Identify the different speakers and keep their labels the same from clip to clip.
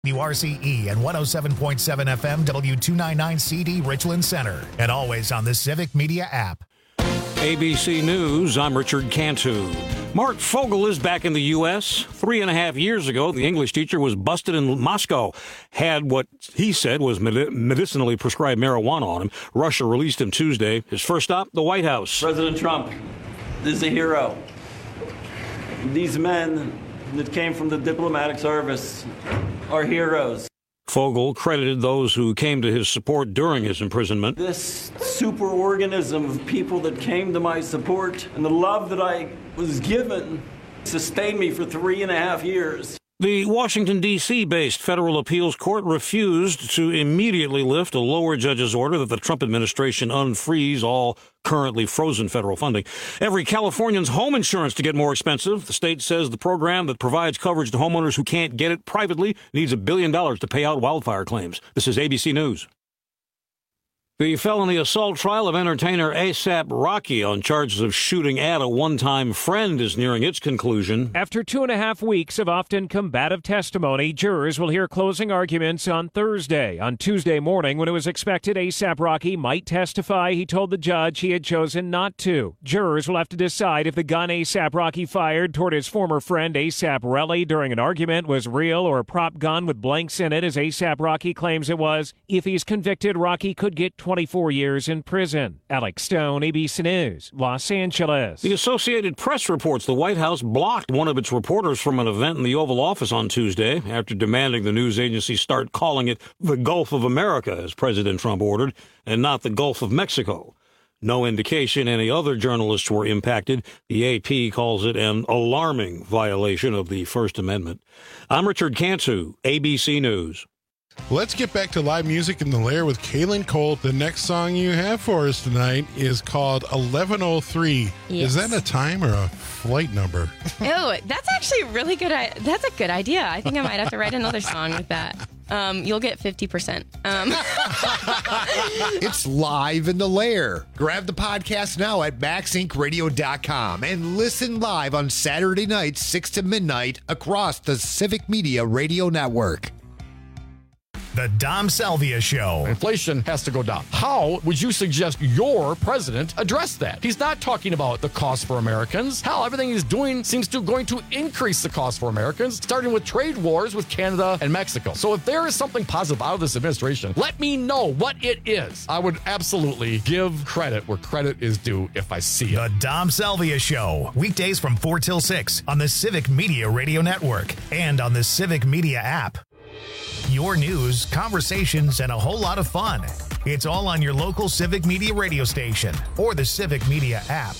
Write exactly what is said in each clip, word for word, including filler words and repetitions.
Speaker 1: W R C E and one oh seven point seven F M W two ninety-nine C D Richland Center, and always on the Civic Media app.
Speaker 2: A B C News, I'm Richard Cantu. Mark Fogel is back in the U S Three and a half years ago, the English teacher was busted in Moscow, had what he said was medicinally prescribed marijuana on him. Russia released him Tuesday. His first stop, the White House.
Speaker 3: President Trump is a hero. These men that came from the diplomatic service are heroes.
Speaker 2: Fogel credited those who came to his support during his imprisonment.
Speaker 3: This superorganism of people that came to my support and the love that I was given sustained me for three and a half years.
Speaker 2: The Washington, D C-based federal appeals court refused to immediately lift a lower judge's order that the Trump administration unfreeze all currently frozen federal funding. Every Californian's home insurance to get more expensive. The state says the program that provides coverage to homeowners who can't get it privately needs a billion dollars to pay out wildfire claims. This is A B C News. The felony assault trial of entertainer A$AP Rocky on charges of shooting at a one-time friend is nearing its conclusion.
Speaker 4: After two and a half weeks of often combative testimony, jurors will hear closing arguments on Thursday. On Tuesday morning, when it was expected A$AP Rocky might testify, he told the judge he had chosen not to. Jurors will have to decide if the gun A$AP Rocky fired toward his former friend A$AP Relly during an argument was real or a prop gun with blanks in it, as A$AP Rocky claims it was. If he's convicted, Rocky could get twenty-four years in prison. Alex Stone, A B C News, Los Angeles.
Speaker 2: The Associated Press reports the White House blocked one of its reporters from an event in the Oval Office on Tuesday after demanding the news agency start calling it the Gulf of America, as President Trump ordered, and not the Gulf of Mexico. No indication any other journalists were impacted. The A P calls it an alarming violation of the First Amendment. I'm Richard Cantu, A B C News.
Speaker 5: Let's get back to live music in the Lair with Kaylin Cole. The next song you have for us tonight is called eleven oh three.
Speaker 6: Yes.
Speaker 5: Is that a time or a flight number?
Speaker 6: Oh, that's actually really good. That's a good idea. I think I might have to write another song with that. Um, you'll get fifty percent. Um.
Speaker 7: It's live in the Lair. Grab the podcast now at max inc radio dot com and listen live on Saturday nights, six to midnight, across the Civic Media Radio Network.
Speaker 1: The Dom Salvia Show.
Speaker 8: Inflation has to go down. How would you suggest your president address that? He's not talking about the cost for Americans. Hell, everything he's doing seems to going to increase the cost for Americans, starting with trade wars with Canada and Mexico. So if there is something positive out of this administration, let me know what it is. I would absolutely give credit where credit is due if I see it.
Speaker 1: The Dom Salvia Show. Weekdays from four till six on the Civic Media Radio Network and on the Civic Media app. Your news, conversations, and a whole lot of fun. It's all on your local Civic Media radio station or the Civic Media app.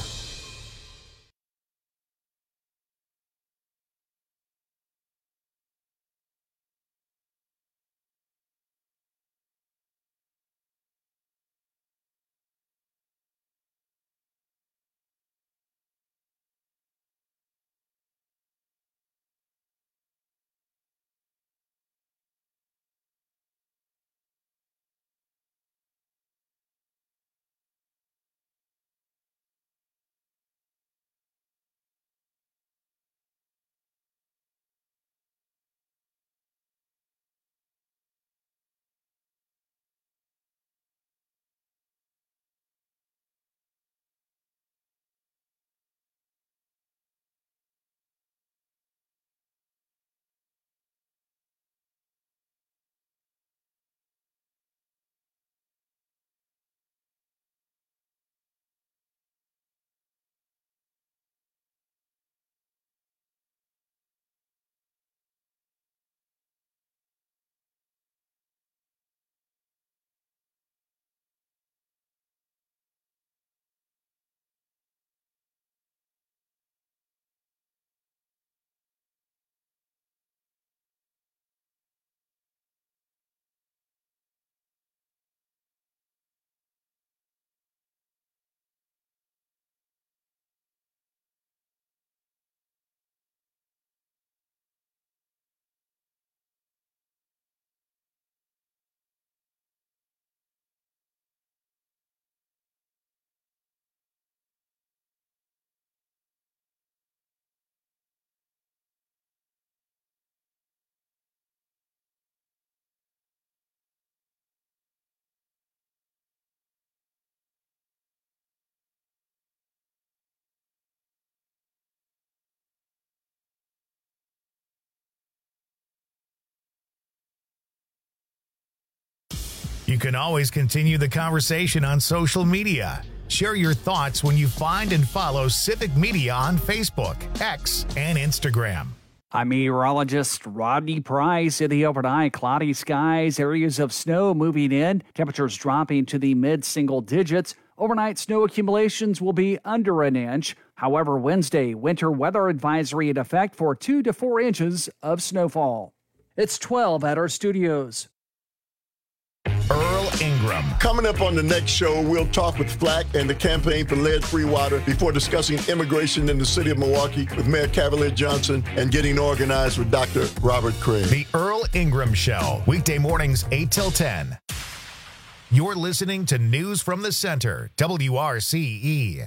Speaker 1: can always continue the conversation on social media. Share your thoughts when you find and follow Civic Media on Facebook, X, and Instagram.
Speaker 9: I'm meteorologist Rodney Price. In the overnight, cloudy skies, areas of snow moving in, temperatures dropping to the mid-single digits. Overnight snow accumulations will be under an inch. However, Wednesday, winter weather advisory in effect for two to four inches of snowfall. It's twelve at our studios.
Speaker 1: Earl Ingram.
Speaker 10: Coming up on the next show, we'll talk with Flack and the Campaign for Lead-Free Water before discussing immigration in the city of Milwaukee with Mayor Cavalier Johnson and getting organized with Doctor Robert Craig.
Speaker 1: The Earl Ingram Show, weekday mornings eight till ten. You're listening to News from the Center, W R C E.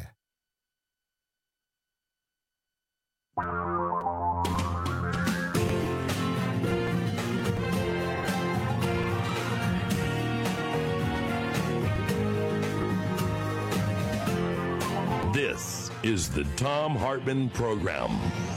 Speaker 11: This is the Thom Hartmann Program.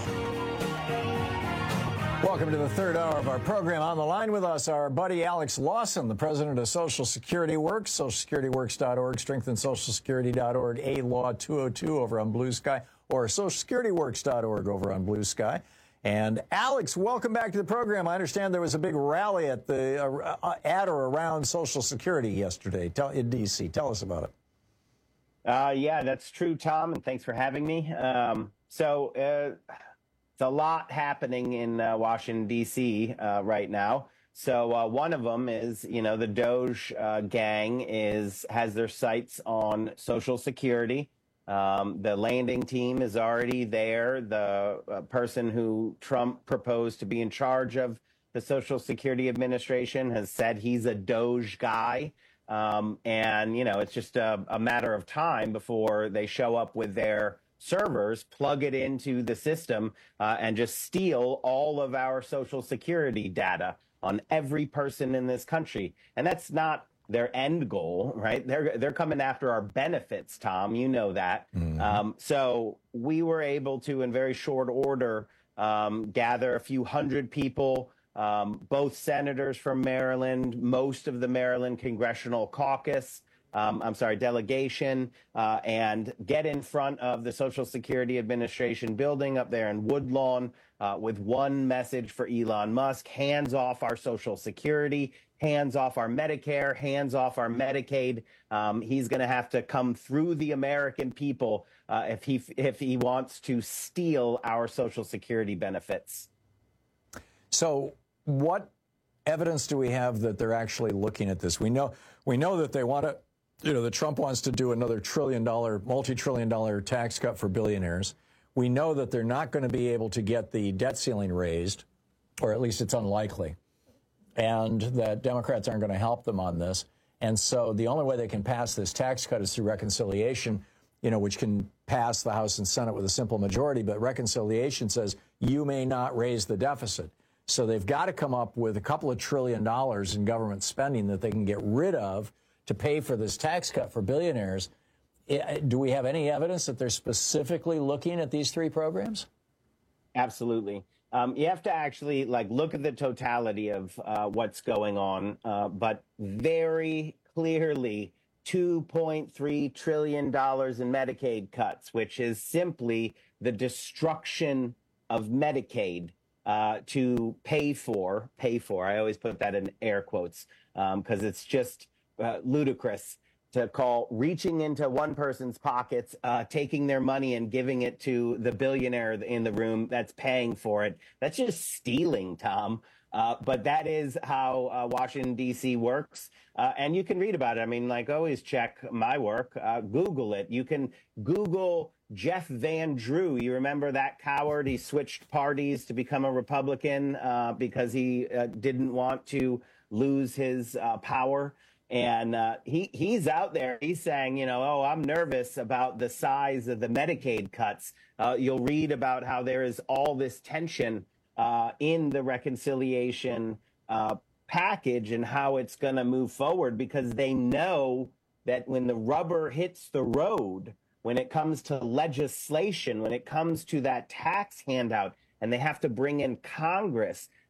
Speaker 12: Welcome to the third hour of our program. On the line with us, our buddy Alex Lawson, the president of Social Security Works, social security works dot org, strengthen social security dot org, A Law two oh two over on Blue Sky, or social security works dot org over on Blue Sky. And Alex, welcome back to the program. I understand there was a big rally at the uh, at or around Social Security yesterday Tell, in D C. Tell us about it.
Speaker 13: Uh, yeah, that's true, Tom, and thanks for having me. Um, so uh, it's a lot happening in uh, Washington, D C uh, right now. So uh, one of them is, you know, the Doge uh, gang is has their sights on Social Security. Um, the landing team is already there. The uh, person who Trump proposed to be in charge of the Social Security Administration has said he's a Doge guy. Um, and, you know, it's just a, a matter of time before they show up with their servers, plug it into the system, uh, and just steal all of our Social Security data on every person in this country. And that's not their end goal, right? They're, they're coming after our benefits, Tom. You know that. Mm-hmm. Um, so we were able to, in very short order, um, gather a few hundred people, Um, both senators from Maryland, most of the Maryland Congressional Caucus, um, I'm sorry, delegation, uh, and get in front of the Social Security Administration building up there in Woodlawn uh, with one message for Elon Musk: hands off our Social Security, hands off our Medicare, hands off our Medicaid. Um, he's going to have to come through the American people uh, if he if he wants to steal our Social Security benefits.
Speaker 12: So what evidence do we have that they're actually looking at this? We know we know that they want to, you know, that Trump wants to do another trillion dollar, multi-trillion dollar tax cut for billionaires. We know that they're not going to be able to get the debt ceiling raised, or at least it's unlikely, and that Democrats aren't going to help them on this. And so the only way they can pass this tax cut is through reconciliation, you know, which can pass the House and Senate with a simple majority. But reconciliation says you may not raise the deficit. So they've got to come up with a couple of trillion dollars in government spending that they can get rid of to pay for this tax cut for billionaires. Do we have any evidence that they're specifically looking at these three programs?
Speaker 13: Absolutely. Um, you have to actually like look at the totality of uh, what's going on, uh, but very clearly two point three trillion dollars in Medicaid cuts, which is simply the destruction of Medicaid. Uh, to pay for, pay for, I always put that in air quotes because um, it's just uh, ludicrous to call reaching into one person's pockets, uh, taking their money and giving it to the billionaire in the room that's paying for it. That's just stealing, Tom. Uh, but that is how uh, Washington, D C works. Uh, and you can read about it. I mean, like, always check my work. Uh, Google it. You can Google Jeff Van Drew. You remember that coward? He switched parties to become a Republican uh, because he uh, didn't want to lose his uh, power. And uh, he he's out there. He's saying, you know, oh, I'm nervous about the size of the Medicaid cuts. Uh, you'll read about how there is all this tension uh, in the reconciliation uh, package and how it's going to move forward, because they know that when the rubber hits the road, when it comes to legislation, when it comes to that tax handout, and they have to bring in Congress,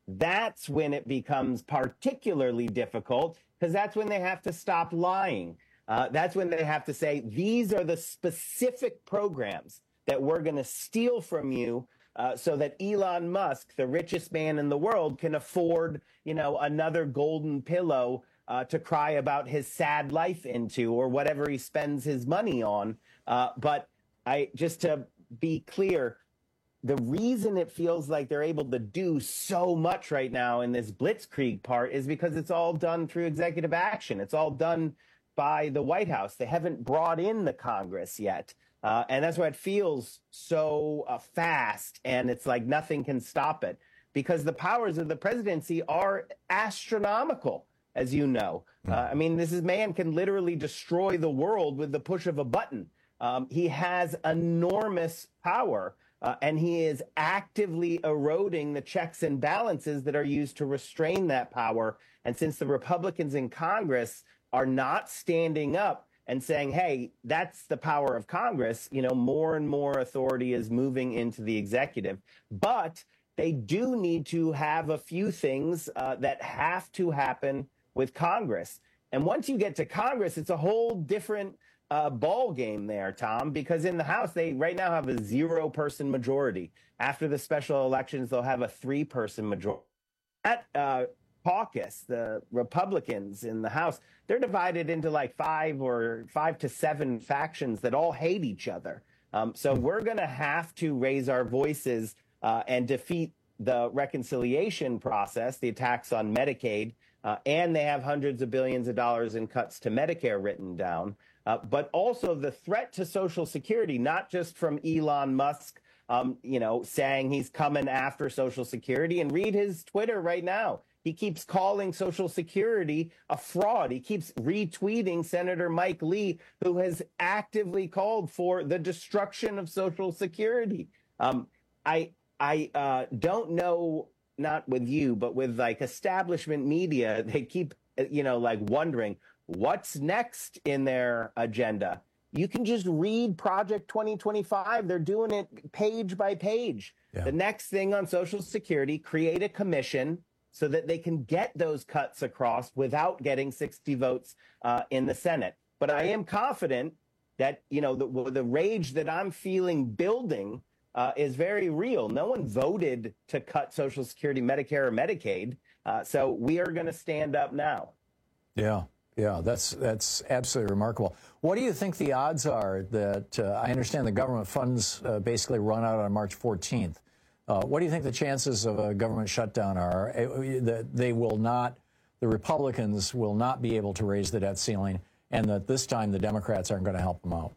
Speaker 13: That's when it becomes particularly difficult, because that's when they have to stop lying. Uh, that's when they have to say, these are the specific programs that we're going to steal from you uh, so that Elon Musk, the richest man in the world, can afford, you know, another golden pillow uh, to cry about his sad life into, or whatever he spends his money on. Uh, but I just to be clear, the reason it feels like they're able to do so much right now in this blitzkrieg part is because it's all done through executive action. It's all done by the White House. They haven't brought in the Congress yet. Uh, and that's why it feels so uh, fast, and it's like nothing can stop it, because the powers of the presidency are astronomical, as you know. Uh, I mean, this is, man can literally destroy the world with the push of a button. Um, he has enormous power, uh, and he is actively eroding the checks and balances that are used to restrain that power. And since the Republicans in Congress are not standing up and saying, hey, that's the power of Congress, you know, more and more authority is moving into the executive. But they do need to have a few things uh, that have to happen with Congress. And once you get to Congress, it's a whole different uh, ball game there, Tom, because in the House, they right now have a zero person majority. After the special elections, they'll have a three person majority. That uh, caucus, the Republicans in the House, they're divided into like five or five to seven factions that all hate each other. Um, so we're going to have to raise our voices uh, and defeat the reconciliation process, the attacks on Medicaid, uh, and they have hundreds of billions of dollars in cuts to Medicare written down, uh, but also the threat to Social Security, not just from Elon Musk, um, you know, saying he's coming after Social Security. And read his Twitter right now. He keeps calling Social Security a fraud. He keeps retweeting Senator Mike Lee, who has actively called for the destruction of Social Security. Um, I I uh, don't know, not with you, but with like establishment media, they keep, you know, like wondering what's next in their agenda. You can just read Project twenty twenty-five. They're doing it page by page. Yeah. The next thing on Social Security, create a commission so that they can get those cuts across without getting sixty votes uh, in the Senate. But I am confident that, you know, the, the rage that I'm feeling building uh, is very real. No one voted to cut Social Security, Medicare, or Medicaid. Uh, so we are going to stand up now.
Speaker 12: Yeah, yeah, that's that's absolutely remarkable. What do you think the odds are that, uh, I understand the government funds uh, basically run out on March fourteenth. Uh, what do you think the chances of a government shutdown are? That they will not, the Republicans will not be able to raise the debt ceiling, and that this time the Democrats aren't going to help them out?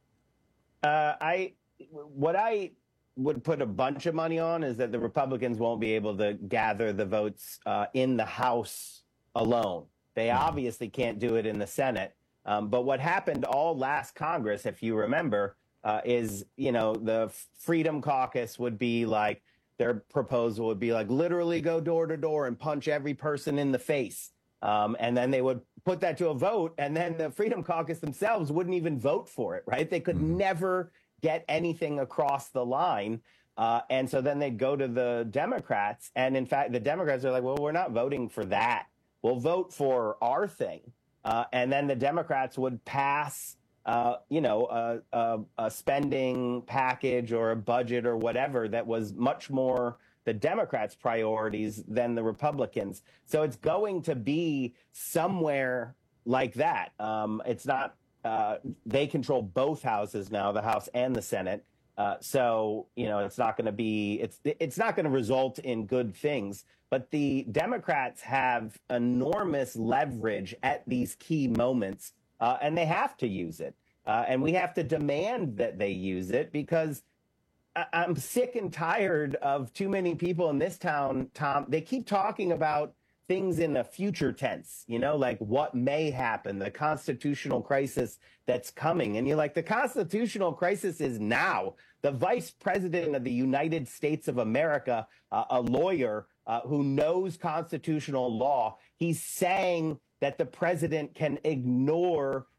Speaker 13: Uh, I, what I would put a bunch of money on is that the Republicans won't be able to gather the votes uh, in the House alone. They obviously can't do it in the Senate. Um, but what happened all last Congress, if you remember, Uh, is, you know, the Freedom Caucus would be like, their proposal would be like, literally go door to door and punch every person in the face. Um, and then they would put that to a vote, and then the Freedom Caucus themselves wouldn't even vote for it, right? They could mm-hmm. never get anything across the line. Uh, and so then they'd go to the Democrats. And in fact, the Democrats are like, well, we're not voting for that. We'll vote for our thing. Uh, and then the Democrats would pass Uh, you know, a, a, a spending package or a budget or whatever that was much more the Democrats' priorities than the Republicans. So it's going to be somewhere like that. Um, it's not, uh, they control both houses now, the House and the Senate. Uh, so, you know, it's not going to be, it's, it's not going to result in good things. But the Democrats have enormous leverage at these key moments. Uh, and they have to use it. Uh, and we have to demand that they use it, because I- I'm sick and tired of too many people in this town, Tom. They keep talking about things in a future tense, you know, like what may happen, the constitutional crisis that's coming. And you're like, the constitutional crisis is now. The vice president of the United States of America, uh, a lawyer uh, who knows constitutional law, he's saying that the president can ignore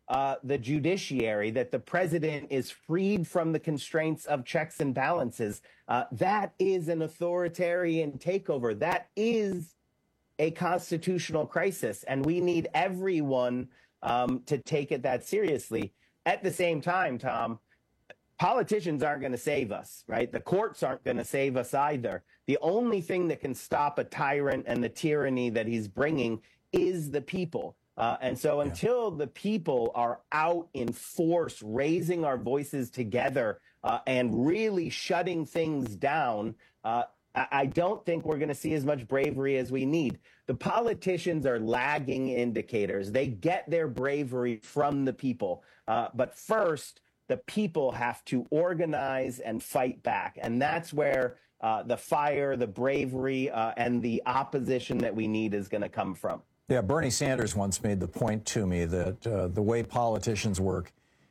Speaker 13: uh, the judiciary, that the president is freed from the constraints of checks and balances. Uh, that is an authoritarian takeover. That is a constitutional crisis, and we need everyone um, to take it that seriously. At the same time, Tom, politicians aren't going to save us, right? The courts aren't going to save us either. The only thing that can stop a tyrant and the tyranny that he's bringing is the people. Uh, and so until the people are out in force, raising our voices together uh, and really shutting things down, uh, I, I don't think we're going to see as much bravery as we need. The politicians are lagging indicators. They get their bravery from the people. Uh, but first, the people have to organize and fight back. And that's where uh, the fire, the bravery, uh, and the opposition that we need is going to come from.
Speaker 12: Yeah, Bernie Sanders once made the point to me that uh, the way politicians work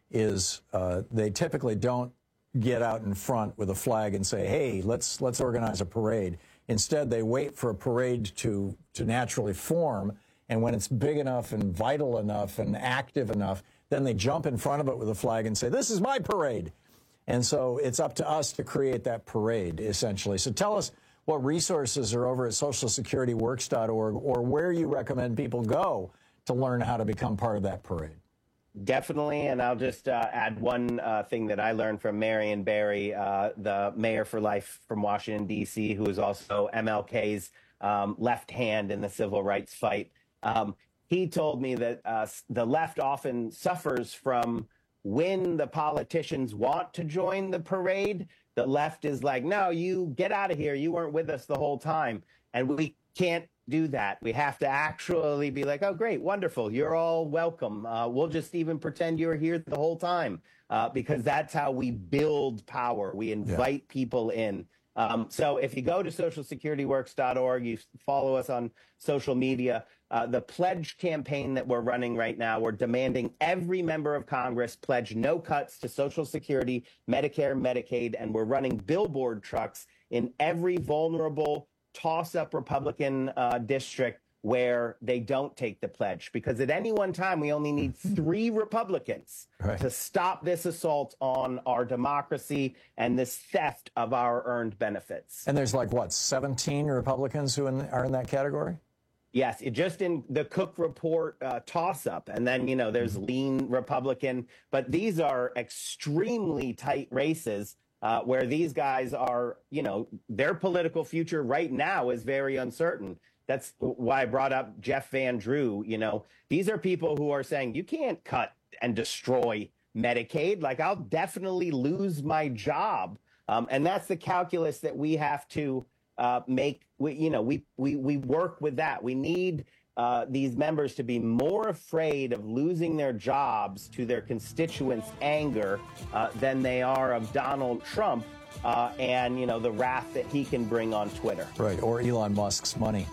Speaker 12: is uh, they typically don't get out in front with a flag and say, hey, let's let's organize a parade. Instead, they wait for a parade to, to naturally form. And when it's big enough and vital enough and active enough, then they jump in front of it with a flag and say, this is my parade. And so it's up to us to create that parade, essentially. So tell us what resources are over at social security works dot org or where you recommend people go to learn how to become part of that parade.
Speaker 13: Definitely, and I'll just uh, add one uh, thing that I learned from Marion Barry, uh, the mayor for life from Washington, D C, who is also M L K's um, left hand in the civil rights fight. Um, he told me that uh, the left often suffers from when the politicians want to join the parade, the left is like, no, you get out of here. You weren't with us the whole time. And we can't do that. We have to actually be like, oh, great, wonderful. You're all welcome. Uh, we'll just even pretend you were here the whole time uh, because that's how we build power. We invite yeah. people in. Um, so if you go to social security works dot org, you follow us on social media, uh, the pledge campaign that we're running right now, we're demanding every member of Congress pledge no cuts to Social Security, Medicare, Medicaid, and we're running billboard trucks in every vulnerable toss-up Republican uh, district where they don't take the pledge, because at any one time, we only need three Republicans right. to stop this assault on our democracy and this theft of our earned benefits.
Speaker 12: And there's like, what, seventeen Republicans who in, are in that category?
Speaker 13: Yes, it just in the Cook Report uh, toss-up. And then, you know, there's lean Republican. But these are extremely tight races uh, where these guys are, you know, their political future right now is very uncertain. That's why I brought up Jeff Van Drew. You know, these are people who are saying you can't cut and destroy Medicaid. Like, I'll definitely lose my job. Um, and that's the calculus that we have to uh, make. We, you know, we, we, we work with that. We need uh, these members to be more afraid of losing their jobs to their constituents' anger uh, than they are of Donald Trump uh, and, you know, the wrath that he can bring on Twitter.
Speaker 12: Right. Or Elon Musk's money.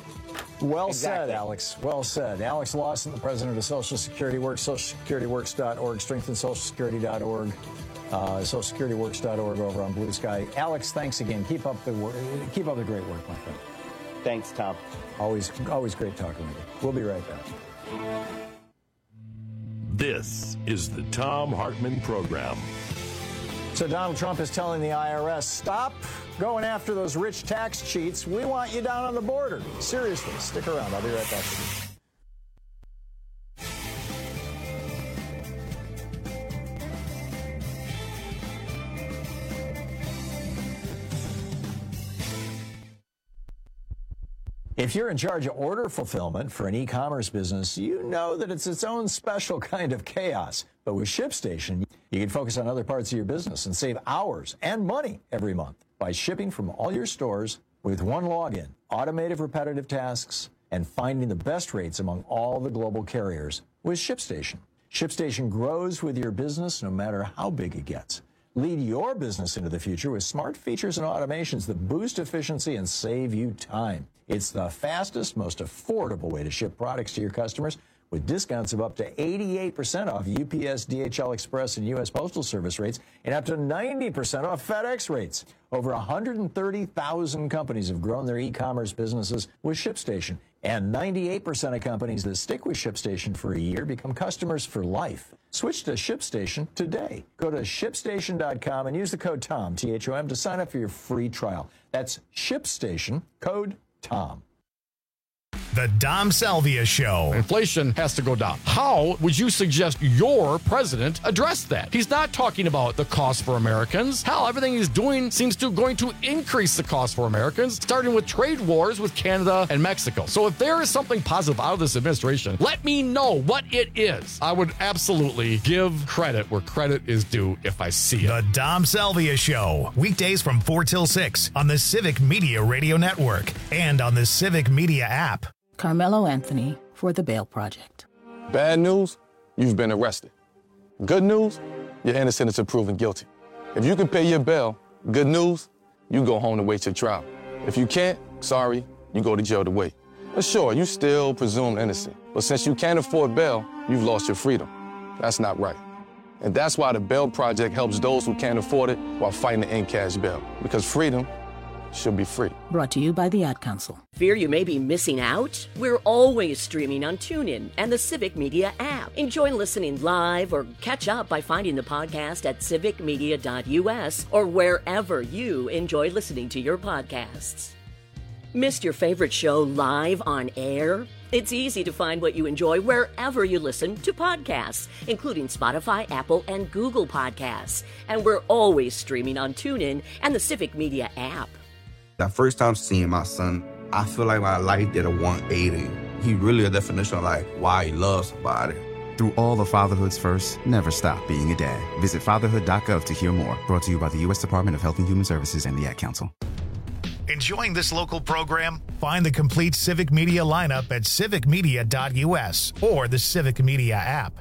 Speaker 12: Well
Speaker 13: exactly.
Speaker 12: said, Alex. Well said. Alex Lawson, the president of Social Security Works, social security works dot org, strengthen social security dot org, uh, social security works dot org over on Blue Sky. Alex, thanks again. Keep up the work. Keep up the great work, my friend.
Speaker 13: Thanks, Tom.
Speaker 12: Always, always great talking with you. We'll be right back.
Speaker 11: This is the Thom Hartmann Program.
Speaker 12: So Donald Trump is telling the I R S, stop going after those rich tax cheats. We want you down on the border. Seriously, stick around. I'll be right back with you. If you're in charge of order fulfillment for an e-commerce business, you know that it's its own special kind of chaos. But with ShipStation, you can focus on other parts of your business and save hours and money every month by shipping from all your stores with one login, automated repetitive tasks, and finding the best rates among all the global carriers with ShipStation. ShipStation grows with your business no matter how big it gets. Lead your business into the future with smart features and automations that boost efficiency and save you time. It's the fastest, most affordable way to ship products to your customers with discounts of up to eighty-eight percent off U P S, D H L Express, and U S Postal Service rates, and up to ninety percent off FedEx rates. Over one hundred thirty thousand companies have grown their e-commerce businesses with ShipStation, and ninety-eight percent of companies that stick with ShipStation for a year become customers for life. Switch to ShipStation today. Go to ship station dot com and use the code TOM, T H O M, to sign up for your free trial. That's ShipStation, code TOM.
Speaker 1: The Dom Salvia Show.
Speaker 8: Inflation has to go down. How would you suggest your president address that? He's not talking about the cost for Americans. Hell, everything he's doing seems to going to increase the cost for Americans, starting with trade wars with Canada and Mexico. So if there is something positive out of this administration, let me know what it is. I would absolutely give credit where credit is due if I see it.
Speaker 1: The Dom Salvia Show. Weekdays from four till six on the Civic Media Radio Network and on the Civic Media app.
Speaker 14: Carmelo Anthony for the Bail Project.
Speaker 15: Bad news, you've been arrested. Good news, you're innocent until proven guilty. If you can pay your bail, good news, you go home to wait your trial. If you can't, sorry, you go to jail to wait. But sure, you still presumed innocent. But since you can't afford bail, you've lost your freedom. That's not right. And that's why the Bail Project helps those who can't afford it while fighting to end cash bail. Because freedom should be free.
Speaker 14: Brought to you by the Ad Council.
Speaker 16: Fear you may be missing out? We're always streaming on TuneIn and the Civic Media app. Enjoy listening live or catch up by finding the podcast at civic media dot U S or wherever you enjoy listening to your podcasts. Missed your favorite show live on air? It's easy to find what you enjoy wherever you listen to podcasts, including Spotify, Apple, and Google Podcasts. And we're always streaming on TuneIn and the Civic Media app.
Speaker 17: That first time seeing my son, I feel like my life did a one eighty. He really a definition of like why he loves somebody.
Speaker 18: Through all of fatherhood's first, never stop being a dad. Visit fatherhood dot gov to hear more. Brought to you by the U S Department of Health and Human Services and the Ad Council.
Speaker 1: Enjoying this local program? Find the complete Civic Media lineup at civic media dot U S or the Civic Media app.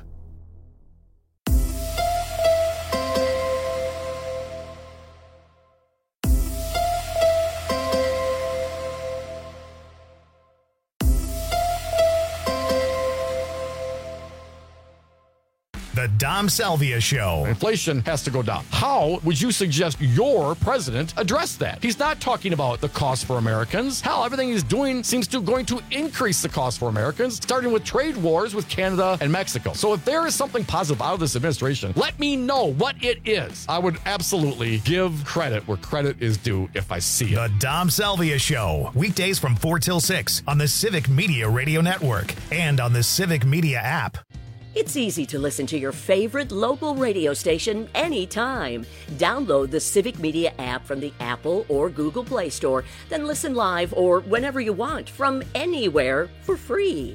Speaker 1: The Dom Salvia Show.
Speaker 8: Inflation has to go down. How would you suggest your president address that? He's not talking about the cost for Americans. Hell, everything he's doing seems to going to increase the cost for Americans, starting with trade wars with Canada and Mexico. So if there is something positive out of this administration, let me know what it is. I would absolutely give credit where credit is due if I see it.
Speaker 1: The Dom Salvia Show. Weekdays from four till six on the Civic Media Radio Network and on the Civic Media app.
Speaker 16: It's easy to listen to your favorite local radio station anytime. Download the Civic Media app from the Apple or Google Play Store, then listen live or whenever you want from anywhere for free.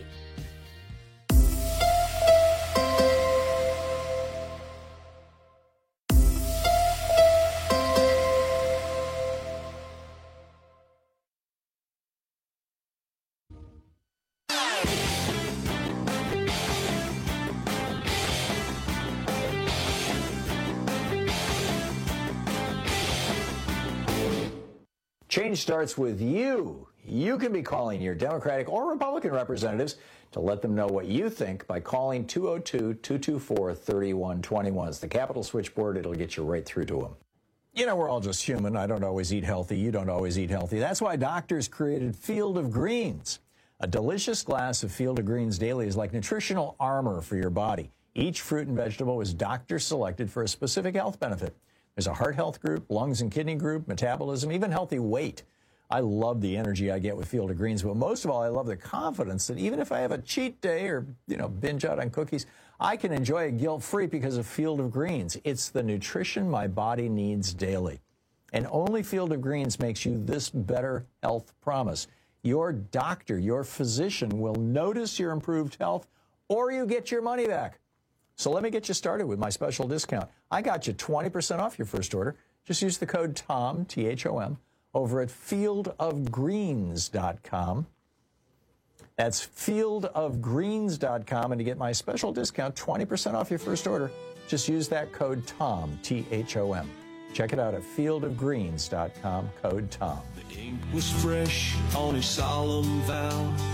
Speaker 12: Change starts with you. You can be calling your Democratic or Republican representatives to let them know what you think by calling two oh two, two two four, three one two one. It's the Capitol switchboard. It'll get you right through to them. You know, we're all just human. I don't always eat healthy. You don't always eat healthy. That's why doctors created Field of Greens. A delicious glass of Field of Greens daily is like nutritional armor for your body. Each fruit and vegetable is doctor selected for a specific health benefit. There's a heart health group, lungs and kidney group, metabolism, even healthy weight. I love the energy I get with Field of Greens, but most of all, I love the confidence that even if I have a cheat day or, you know, binge out on cookies, I can enjoy it guilt-free because of Field of Greens. It's the nutrition my body needs daily. And only Field of Greens makes you this better health promise. Your doctor, your physician will notice your improved health or you get your money back. So let me get you started with my special discount. I got you twenty percent off your first order. Just use the code TOM, T H O M, over at field of greens dot com. That's field of greens dot com. And to get my special discount, twenty percent off your first order, just use that code TOM, T H O M. Check it out at field of greens dot com, code TOM.
Speaker 19: The ink was fresh on his solemn vow.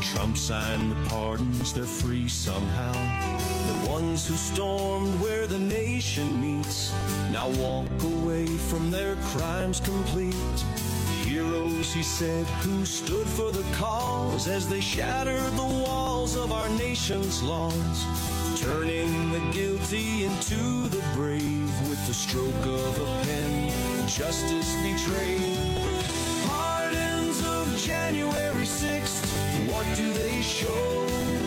Speaker 19: Trump signed the pardons, they're free somehow. The ones who stormed where the nation meets now walk away from their crimes complete. Heroes, he said, who stood for the cause as they shattered the walls of our nation's laws, turning the guilty into the brave with the stroke of a pen, justice betrayed. Pardons of January sixth, what do they show?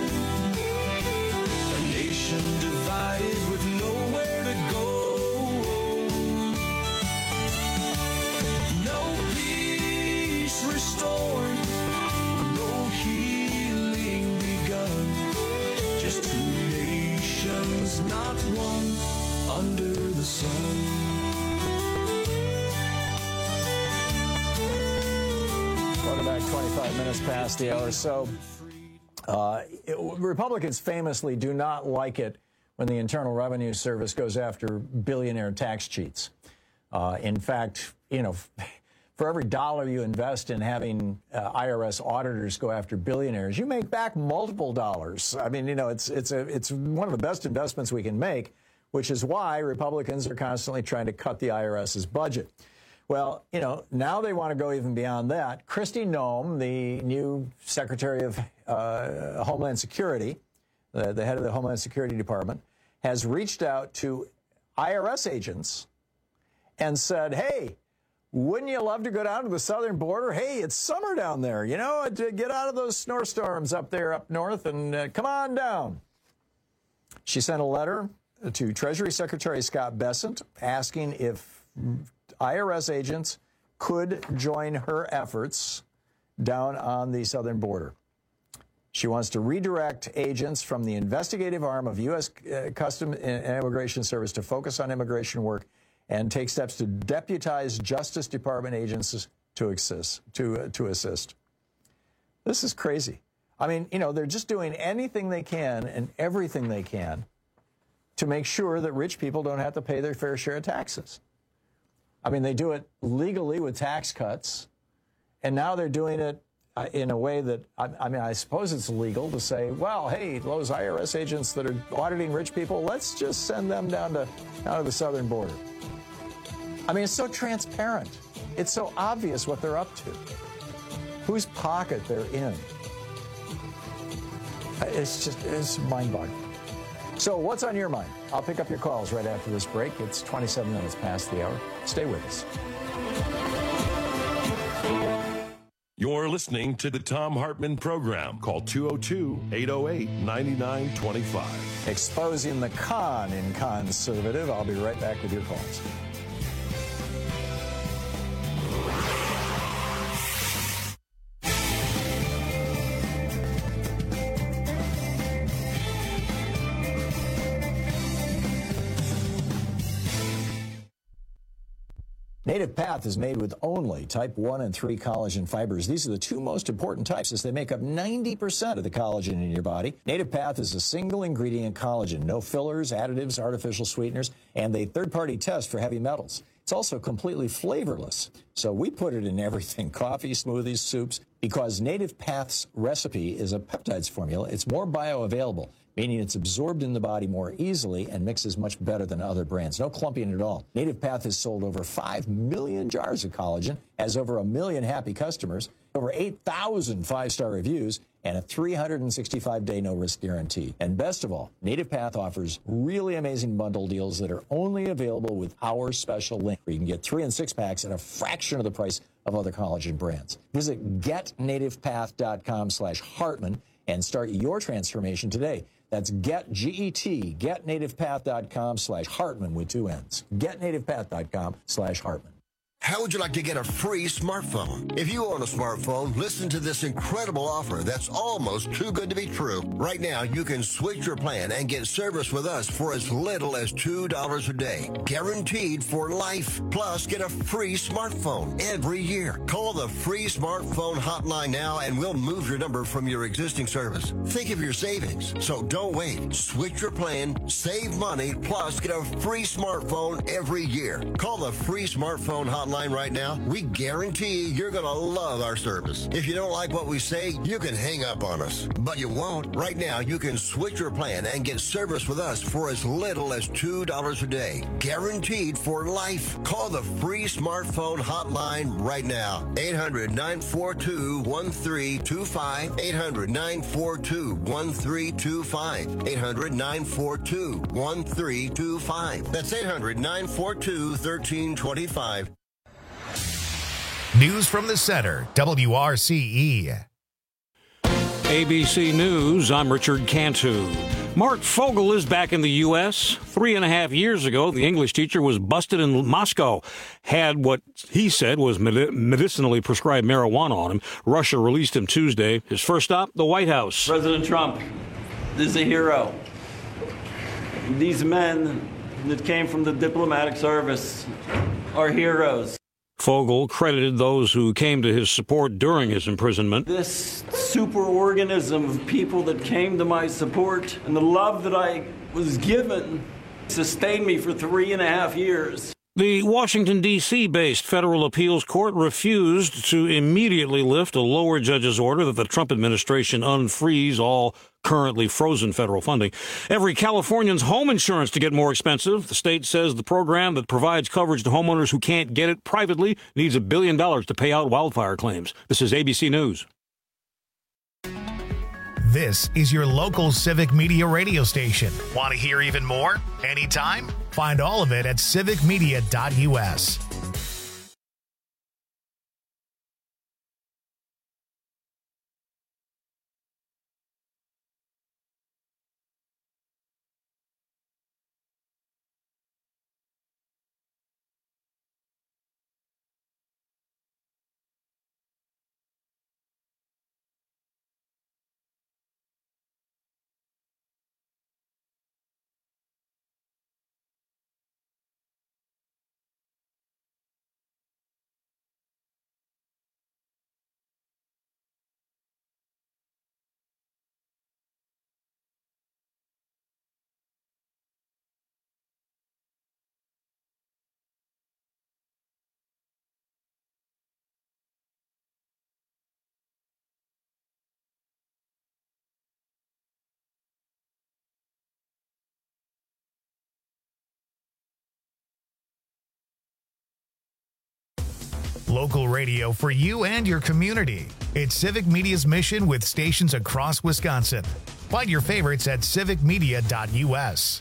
Speaker 19: A nation divided with nowhere to go. Restored, no healing begun, just two nations, not one, under the sun.
Speaker 12: Welcome back, twenty-five minutes past the hour. So, uh, it, Republicans famously do not like it when the Internal Revenue Service goes after billionaire tax cheats. Uh, in fact, you know, for every dollar you invest in having uh, I R S auditors go after billionaires, you make back multiple dollars. I mean, you know, it's it's a it's one of the best investments we can make, which is why Republicans are constantly trying to cut the IRS's budget. Well, you know, now they want to go even beyond that. Kristi Noem, the new Secretary of uh, Homeland Security, the, the head of the Homeland Security Department, has reached out to I R S agents and said, hey, wouldn't you love to go down to the southern border? Hey, it's summer down there, you know, to get out of those snowstorms up there up north and uh, come on down. She sent a letter to Treasury Secretary Scott Bessent asking if I R S agents could join her efforts down on the southern border. She wants to redirect agents from the investigative arm of U S Uh, Customs and Immigration Service to focus on immigration work and take steps to deputize Justice Department agents to assist. To, uh, to assist. This is crazy. I mean, you know, they're just doing anything they can and everything they can to make sure that rich people don't have to pay their fair share of taxes. I mean, they do it legally with tax cuts, and now they're doing it uh, in a way that, I, I mean, I suppose it's legal to say, well, hey, those I R S agents that are auditing rich people, let's just send them down to, down to the southern border. I mean, it's so transparent. It's so obvious what they're up to, whose pocket they're in. It's just, it's mind-boggling. So what's on your mind? I'll pick up your calls right after this break. It's twenty-seven minutes past the hour. Stay with us.
Speaker 11: You're listening to the Thom Hartmann Program. Call two oh two, eight oh eight, nine nine two five.
Speaker 12: Exposing the con in conservative. I'll be right back with your calls. Native Path is made with only type one and three collagen fibers. These are the two most important types as they make up ninety percent of the collagen in your body. Native Path is a single ingredient collagen, no fillers, additives, artificial sweeteners, and a third-party test for heavy metals. It's also completely flavorless. So we put it in everything, coffee, smoothies, soups, because Native Path's recipe is a peptides formula. It's more bioavailable, meaning it's absorbed in the body more easily and mixes much better than other brands. No clumping at all. Native Path has sold over five million jars of collagen, has over a million happy customers, over eight thousand five-star reviews, and a three hundred sixty-five day no-risk guarantee. And best of all, Native Path offers really amazing bundle deals that are only available with our special link, where you can get three and six packs at a fraction of the price of other collagen brands. Visit getnativepath.com slash Hartmann and start your transformation today. That's get, G E T, getnativepath.com slash Hartmann with two N's. Getnativepath.com slash Hartmann.
Speaker 20: How would you like to get a free smartphone? If you own a smartphone, listen to this incredible offer that's almost too good to be true. Right now, you can switch your plan and get service with us for as little as two dollars a day. Guaranteed for life. Plus, get a free smartphone every year. Call the free smartphone hotline now and we'll move your number from your existing service. Think of your savings. So don't wait. Switch your plan, save money, plus get a free smartphone every year. Call the free smartphone hotline hotline right now, we guarantee you're going to love our service. If you don't like what we say, you can hang up on us. But you won't. Right now, you can switch your plan and get service with us for as little as two dollars a day. Guaranteed for life. Call the free smartphone hotline right now. eight hundred, nine four two, one three two five. eight hundred, nine four two, one three two five. eight hundred, nine four two, one three two five. That's eight hundred, nine four two, one three two five.
Speaker 1: News from the center, W R C E.
Speaker 2: A B C News, I'm Richard Cantu. Mark Fogel is back in the U S Three and a half years ago, the English teacher was busted in Moscow, had what he said was medicinally prescribed marijuana on him. Russia released him Tuesday. His first stop, the White House.
Speaker 3: President Trump is a hero. These men that came from the diplomatic service are heroes.
Speaker 2: Fogel credited those who came to his support during his imprisonment.
Speaker 3: This superorganism of people that came to my support and the love that I was given sustained me for three and a half years.
Speaker 2: The Washington, D C-based federal appeals court refused to immediately lift a lower judge's order that the Trump administration unfreeze all currently frozen federal funding. Every Californian's home insurance to get more expensive. The state says the program that provides coverage to homeowners who can't get it privately needs a billion dollars to pay out wildfire claims. This is A B C News.
Speaker 1: This is your local Civic Media radio station. Want to hear even more? Anytime? Find all of it at civic media dot U S. Local radio for you and your community. It's Civic Media's mission with stations across Wisconsin. Find your favorites at civic media dot U S.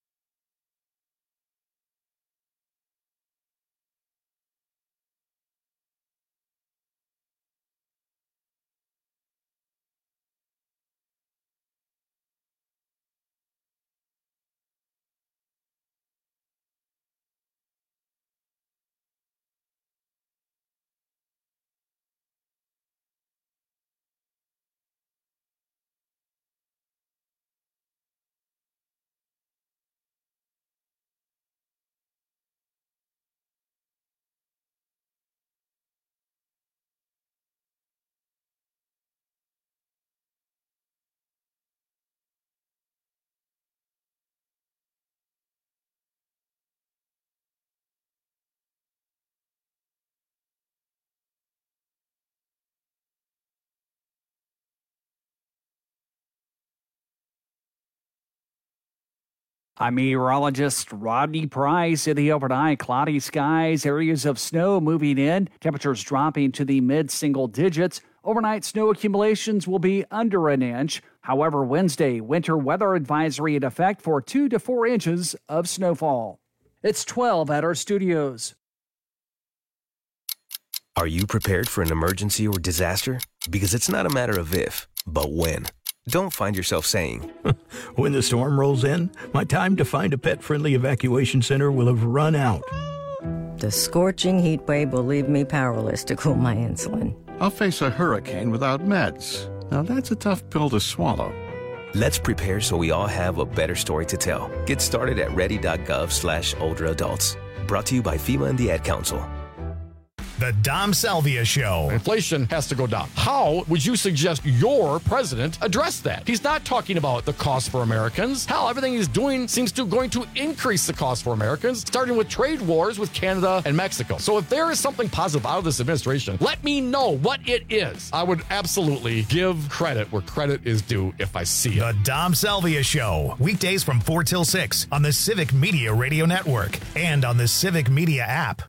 Speaker 9: I'm meteorologist Rodney Price. In the overnight, cloudy skies, areas of snow moving in, temperatures dropping to the mid-single digits. Overnight snow accumulations will be under an inch. However, Wednesday, winter weather advisory in effect for two to four inches of snowfall. It's twelve at our studios.
Speaker 21: Are you prepared for an emergency or disaster? Because it's not a matter of if, but when. Don't find yourself saying,
Speaker 22: when the storm rolls in, my time to find a pet-friendly evacuation center will have run out.
Speaker 23: The scorching heat wave will leave me powerless to cool my insulin.
Speaker 24: I'll face a hurricane without meds. Now that's a tough pill to swallow.
Speaker 21: Let's prepare so we all have a better story to tell. Get started at ready dot gov slash older adults. Brought to you by FEMA and the Ad Council.
Speaker 1: The Dom Salvia Show.
Speaker 8: Inflation has to go down. How would you suggest your president address that? He's not talking about the cost for Americans. Hell, everything he's doing seems to going to increase the cost for Americans, starting with trade wars with Canada and Mexico. So if there is something positive out of this administration, let me know what it is. I would absolutely give credit where credit is due if I see it.
Speaker 1: The Dom Salvia Show. Weekdays from four till six on the Civic Media Radio Network and on the Civic Media app.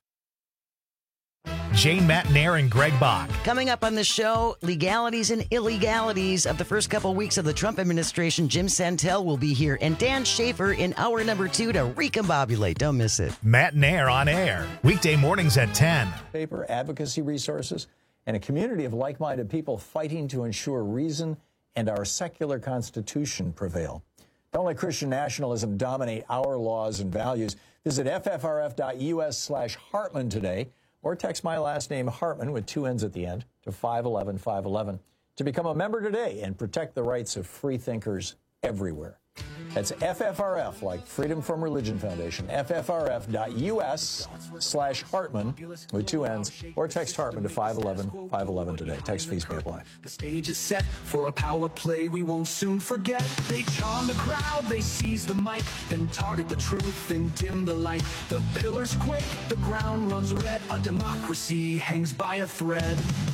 Speaker 1: Jane Matnair and Greg Bach.
Speaker 4: Coming up on the show, legalities and illegalities of the first couple weeks of the Trump administration. Jim Santel will be here, and Dan Schaefer in hour number two to recombobulate. Don't miss it.
Speaker 1: Matnair on air. Weekday mornings at ten.
Speaker 12: Paper, advocacy resources, and a community of like-minded people fighting to ensure reason and our secular constitution prevail. Don't let Christian nationalism dominate our laws and values. Visit ffrf.us slash Hartman today, or text my last name, Hartman, with two N's at the end, to five eleven five eleven to become a member today and protect the rights of free thinkers everywhere. That's F F R F, like Freedom from Religion Foundation, ffrf.us slash Hartman with two N's, or text Hartman to five eleven five eleven today. Text fees may apply.
Speaker 19: The stage is set for a power play we won't soon forget. They charm the crowd, they seize the mic, then target the truth and dim the light. The pillars quake, the ground runs red, a democracy hangs by a thread.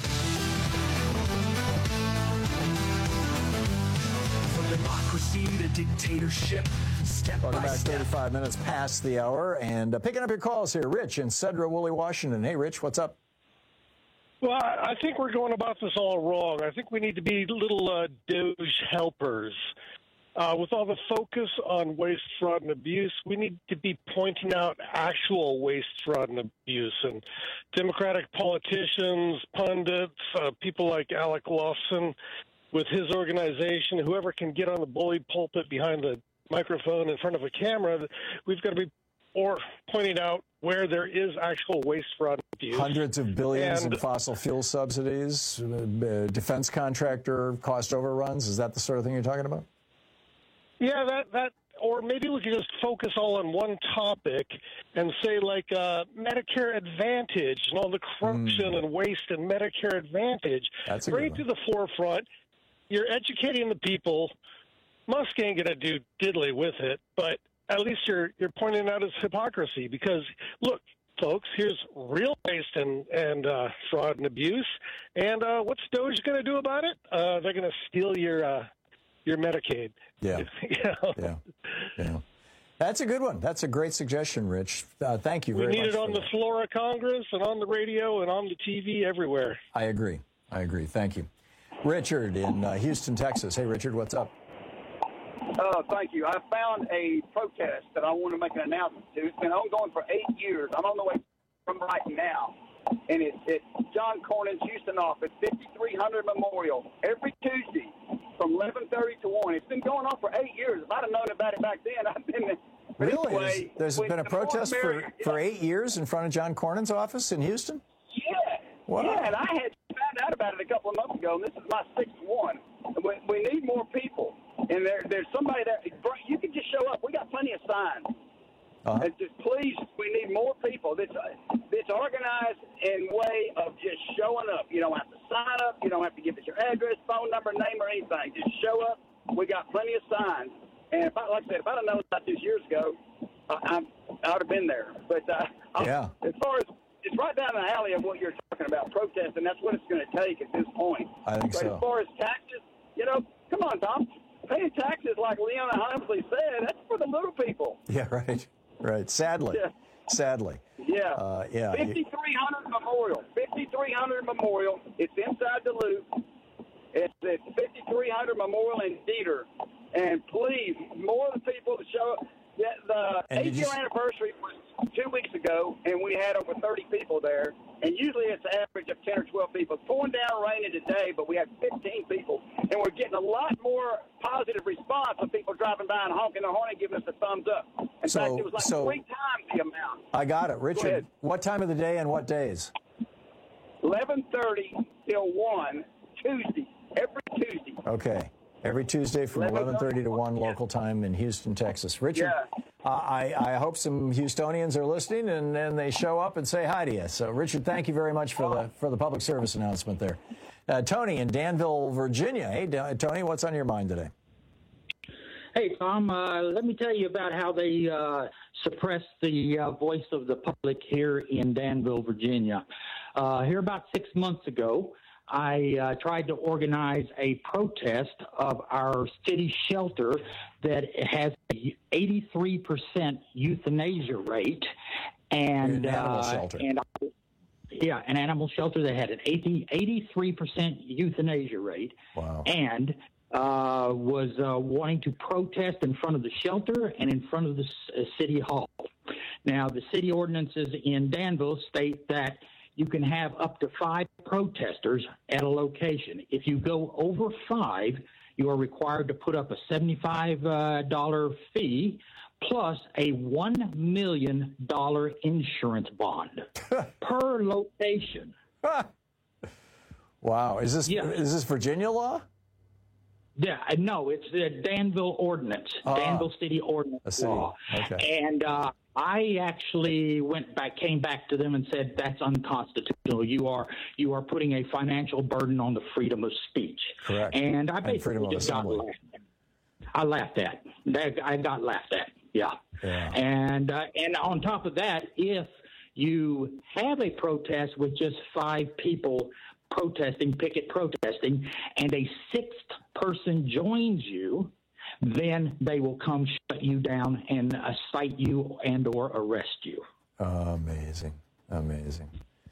Speaker 19: Democracy to dictatorship. Step
Speaker 12: Welcome
Speaker 19: by
Speaker 12: back,
Speaker 19: step.
Speaker 12: thirty-five minutes past the hour, and uh, picking up your calls here, Rich in Cedro Woolley, Washington. Hey, Rich, what's up?
Speaker 5: Well, I think we're going about this all wrong. I think we need to be little uh, Doge helpers. Uh, with all the focus on waste, fraud, and abuse, we need to be pointing out actual waste, fraud, and abuse. And Democratic politicians, pundits, uh, people like Alec Lawson, with his organization, whoever can get on the bully pulpit behind the microphone in front of a camera, we've got to be or pointing out where there is actual waste, fraud, and abuse.
Speaker 12: Hundreds of billions
Speaker 5: and,
Speaker 12: in fossil fuel subsidies, uh, defense contractor cost overruns. Is that the sort of thing you're talking about?
Speaker 5: Yeah, that, that, or maybe we could just focus all on one topic and say, like, uh, Medicare Advantage and all the corruption mm. and waste in Medicare Advantage.
Speaker 12: That's a
Speaker 5: Bring it to the forefront. You're educating the people. Musk ain't going to do diddly with it, but at least you're you're pointing out his hypocrisy. Because, look, folks, here's real waste and, and uh, fraud and abuse. And uh, what's Doge going to do about it? Uh, they're going to steal your uh, your Medicaid.
Speaker 12: Yeah.
Speaker 5: you know?
Speaker 12: Yeah. Yeah. That's a good one. That's a great suggestion, Rich. Uh, thank you very
Speaker 5: much. We need
Speaker 12: much
Speaker 5: it on the
Speaker 12: that.
Speaker 5: floor of Congress and on the radio and on the T V everywhere.
Speaker 12: I agree. I agree. Thank you. Richard in uh, Houston, Texas. Hey, Richard, what's up?
Speaker 6: Uh, thank you. I found a protest that I want to make an announcement to. It's been ongoing for eight years. I'm on the way from right now. And it's at John Cornyn's Houston office, fifty-three hundred Memorial, every Tuesday from eleven thirty to one. It's been going on for eight years. If I'd have known about it back then, I'd been there.
Speaker 12: Really?
Speaker 6: Anyway,
Speaker 12: There's been a protest for, yeah. for eight years in front of John Cornyn's office in Houston?
Speaker 6: Yeah.
Speaker 12: Wow.
Speaker 6: Yeah, and I had found out about it a couple of months ago, and this is my sixth one. We, we need more people. And there, there's somebody there. You can just show up. We got plenty of signs. Uh-huh. And just please, we need more people. This this organized in way of just showing up. You don't have to sign up. You don't have to give us your address, phone number, name, or anything. Just show up. We got plenty of signs. And if I, like I said, if I'd have known about this years ago, I, I, I would have been there. But uh,
Speaker 12: yeah.
Speaker 6: as far as it's right down the alley of what you're talking about, protest, and that's what it's going to take at this point.
Speaker 12: I think
Speaker 6: but
Speaker 12: so.
Speaker 6: As far as taxes, you know, come on, Tom. Paying taxes, like Leona Humphrey said, that's for the little people.
Speaker 12: Yeah, right. Right. Sadly.
Speaker 6: Yeah.
Speaker 12: Sadly.
Speaker 6: Yeah.
Speaker 12: Uh, yeah.
Speaker 6: fifty-three hundred Memorial. fifty-three hundred Memorial. It's inside Duluth. It's at fifty-three hundred Memorial in Dieter. And please, more of the people to show up. Yeah, the eight-year anniversary was two weeks ago, and we had over thirty people there. And usually it's an average of ten or twelve people. It's pouring down, raining today, but we had fifteen people. And we're getting a lot more positive response of people driving by and honking their horn and giving us a thumbs up. In
Speaker 12: so,
Speaker 6: fact, it was like
Speaker 12: so
Speaker 6: three times the amount.
Speaker 12: I got it. Richard, what time of the day and what days?
Speaker 6: eleven thirty till one, Tuesday, every Tuesday.
Speaker 12: Okay. Every Tuesday from eleven thirty to one local time in Houston, Texas. Richard,
Speaker 6: yeah.
Speaker 12: Uh, I, I hope some Houstonians are listening and, and they show up and say hi to you. So, Richard, thank you very much for the for the public service announcement there. Uh, Tony in Danville, Virginia. Hey, D- Tony, what's on your mind today?
Speaker 7: Hey, Tom, uh, let me tell you about how they uh, suppressed the uh, voice of the public here in Danville, Virginia. Uh, here about six months ago, I uh, tried to organize a protest of our city shelter that has an eighty-three percent euthanasia rate. And,
Speaker 12: an animal
Speaker 7: uh,
Speaker 12: shelter.
Speaker 7: And, yeah, an animal shelter that had an eighty-three percent euthanasia rate.
Speaker 12: Wow.
Speaker 7: And uh, was uh, wanting to protest in front of the shelter and in front of the uh, city hall. Now, the city ordinances in Danville state that you can have up to five protesters at a location. If you go over five, you are required to put up a seventy-five dollars uh, fee plus a one million dollars insurance bond per location.
Speaker 12: Wow. Is this
Speaker 7: Yeah.
Speaker 12: is this Virginia law?
Speaker 7: Yeah, I know. It's the Danville Ordinance,
Speaker 12: Ah.
Speaker 7: Danville City Ordinance
Speaker 12: A city.
Speaker 7: law.
Speaker 12: Okay.
Speaker 7: And uh, I actually went back, came back to them and said that's unconstitutional. You are you are putting a financial burden on the freedom of speech.
Speaker 12: Correct.
Speaker 7: And I
Speaker 12: And
Speaker 7: basically
Speaker 12: freedom of
Speaker 7: just got
Speaker 12: assembly.
Speaker 7: laughed at. I laughed at. That- I got laughed at. Yeah.
Speaker 12: Yeah.
Speaker 7: And uh, and on top of that, if you have a protest with just five people protesting, picket protesting, and a sixth person joins you, then they will come shut you down and uh, cite you and or arrest you.
Speaker 12: Amazing. Amazing.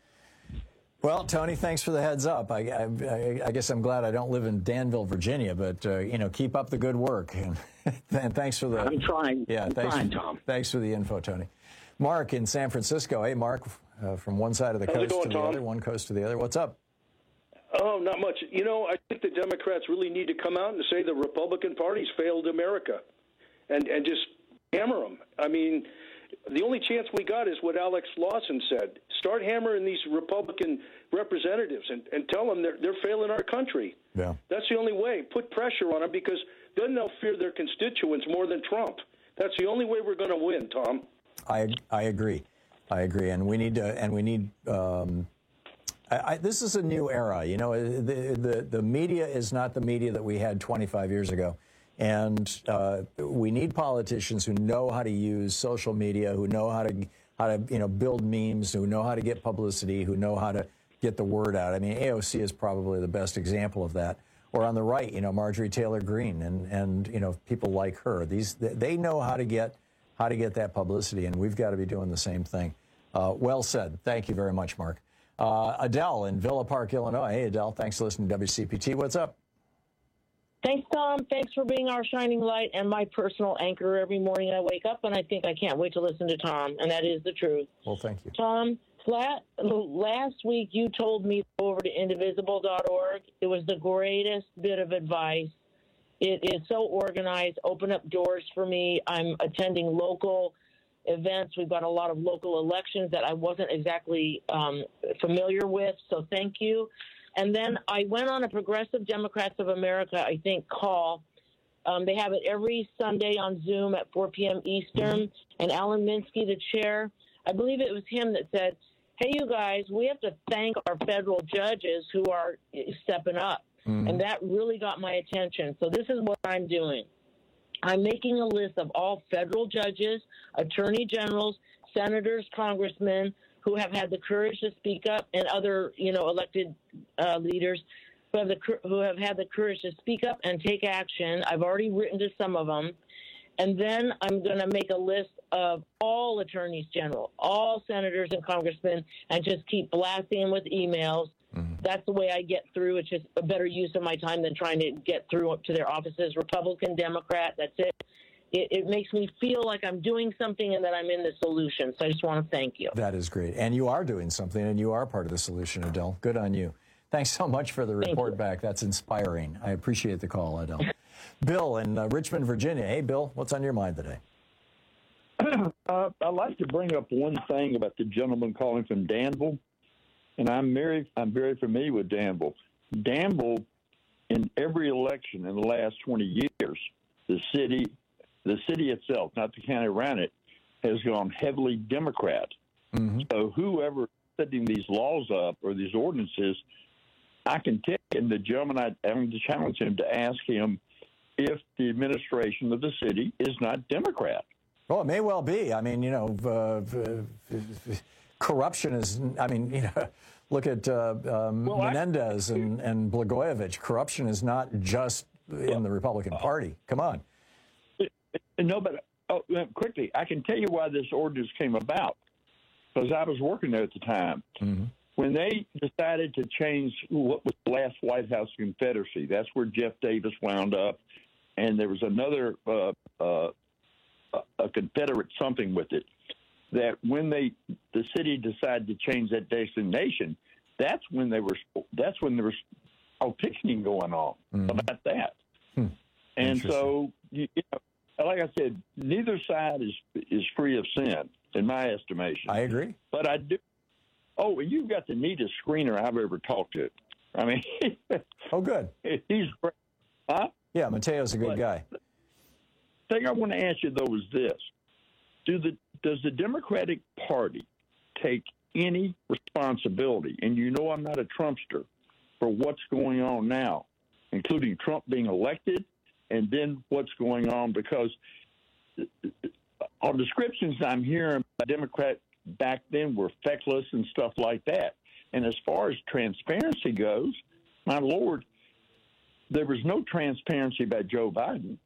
Speaker 12: Well, Tony, thanks for the heads up. I, I, I guess I'm glad I don't live in Danville, Virginia, but, uh, you know, keep up the good work. And, and thanks for the...
Speaker 7: I'm trying.
Speaker 12: Yeah,
Speaker 7: I'm
Speaker 12: thanks,
Speaker 7: trying, Tom.
Speaker 12: Thanks for the info, Tony. Mark in San Francisco. Hey, Mark, uh, from one side of the
Speaker 10: How's it
Speaker 12: coast
Speaker 10: going,
Speaker 12: to the
Speaker 10: Tom?
Speaker 12: other, one coast to the other. What's up?
Speaker 10: Oh, not much. You know, I think the Democrats really need to come out and say the Republican Party's failed America and, and just hammer them. I mean, the only chance we got is what Alex Lawson said. Start hammering these Republican representatives and, and tell them they're, they're failing our country.
Speaker 12: Yeah.
Speaker 10: That's the only way. Put pressure on them because then they'll fear their constituents more than Trump. That's the only way we're going to win, Tom.
Speaker 12: I I agree. I agree. And we need to, and we need, um, I, I, this is a new era. You know, the, the, the media is not the media that we had twenty-five years ago. And uh, we need politicians who know how to use social media, who know how to, how to, you know, build memes, who know how to get publicity, who know how to get the word out. I mean, A O C is probably the best example of that. Or on the right, you know, Marjorie Taylor Greene and, and you know, people like her. These, they know how to get, how to get that publicity, and we've got to be doing the same thing. Uh, well said. Thank you very much, Mark. Uh, Adele in Villa Park, Illinois. Hey, Adele, thanks for listening to W C P T. What's up?
Speaker 13: Thanks, Tom. Thanks for being our shining light and my personal anchor every morning I wake up, and I think I can't wait to listen to Tom, and that is the truth.
Speaker 12: Well, thank you.
Speaker 13: Tom, flat, last week you told me to go over to indivisible dot org. It was the greatest bit of advice. It is so organized, open up doors for me. I'm attending local events. We've got a lot of local elections that I wasn't exactly um, familiar with, so thank you. And then I went on a Progressive Democrats of America, I think, call. Um, they have it every Sunday on Zoom at four p.m. Eastern. And Alan Minsky, the chair, I believe it was him that said, hey, you guys, we have to thank our federal judges who are stepping up. Mm-hmm. And that really got my attention. So this is what I'm doing. I'm making a list of all federal judges, attorney generals, senators, congressmen, who have had the courage to speak up, and other, you know, elected uh, leaders who have the who have had the courage to speak up and take action. I've already written to some of them, and then I'm going to make a list of all attorneys general, all senators and congressmen, and just keep blasting them with emails. Mm-hmm. That's the way I get through. It's just a better use of my time than trying to get through up to their offices. Republican, Democrat, that's it. It, it makes me feel like I'm doing something and that I'm in the solution. So I just want to thank you.
Speaker 12: That is great. And you are doing something, and you are part of the solution, Adele. Good on you. Thanks so much for the report back. That's inspiring. I appreciate the call, Adele. Bill in uh, Richmond, Virginia. Hey, Bill, what's on your mind today?
Speaker 15: uh, I'd like to bring up one thing about the gentleman calling from Danville. And I'm very, I'm very familiar with Danville. Danville, in every election in the last twenty years, the city the city itself, not the county around it, has gone heavily Democrat.
Speaker 12: Mm-hmm.
Speaker 15: So whoever setting these laws up or these ordinances, I can tell you, and the gentleman, I, I'm going to challenge him to ask him if the administration of the city is not Democrat.
Speaker 12: Well, it may well be. I mean, you know, uh, corruption is, I mean, you know, look at uh, um, well, Menendez I, and, and Blagojevich. Corruption is not just in the Republican Party. Come on.
Speaker 15: No, but oh, quickly, I can tell you why this ordinance came about, because I was working there at the time.
Speaker 12: Mm-hmm.
Speaker 15: When they decided to change what was the last White House Confederacy, that's where Jeff Davis wound up, and there was another uh, uh, a Confederate something with it, that when they the city decided to change that designation, that's when they were that's when there was politicianing going on
Speaker 12: mm-hmm.
Speaker 15: about that.
Speaker 12: Hmm.
Speaker 15: And so, you, you know, like I said, neither side is is free of sin, in my estimation.
Speaker 12: I agree.
Speaker 15: But I do. Oh, and you've got the neatest screener I've ever talked to. I mean,
Speaker 12: oh, good.
Speaker 15: He's great. Huh?
Speaker 12: Yeah, Mateo's a good
Speaker 15: but,
Speaker 12: guy.
Speaker 15: The thing I want to ask you, though, is this. Do the Does the Democratic Party take any responsibility, and you know I'm not a Trumpster, for what's going on now, including Trump being elected, and then what's going on? Because on descriptions I'm hearing by Democrats back then were feckless and stuff like that. And as far as transparency goes, my Lord, there was no transparency by Joe Biden.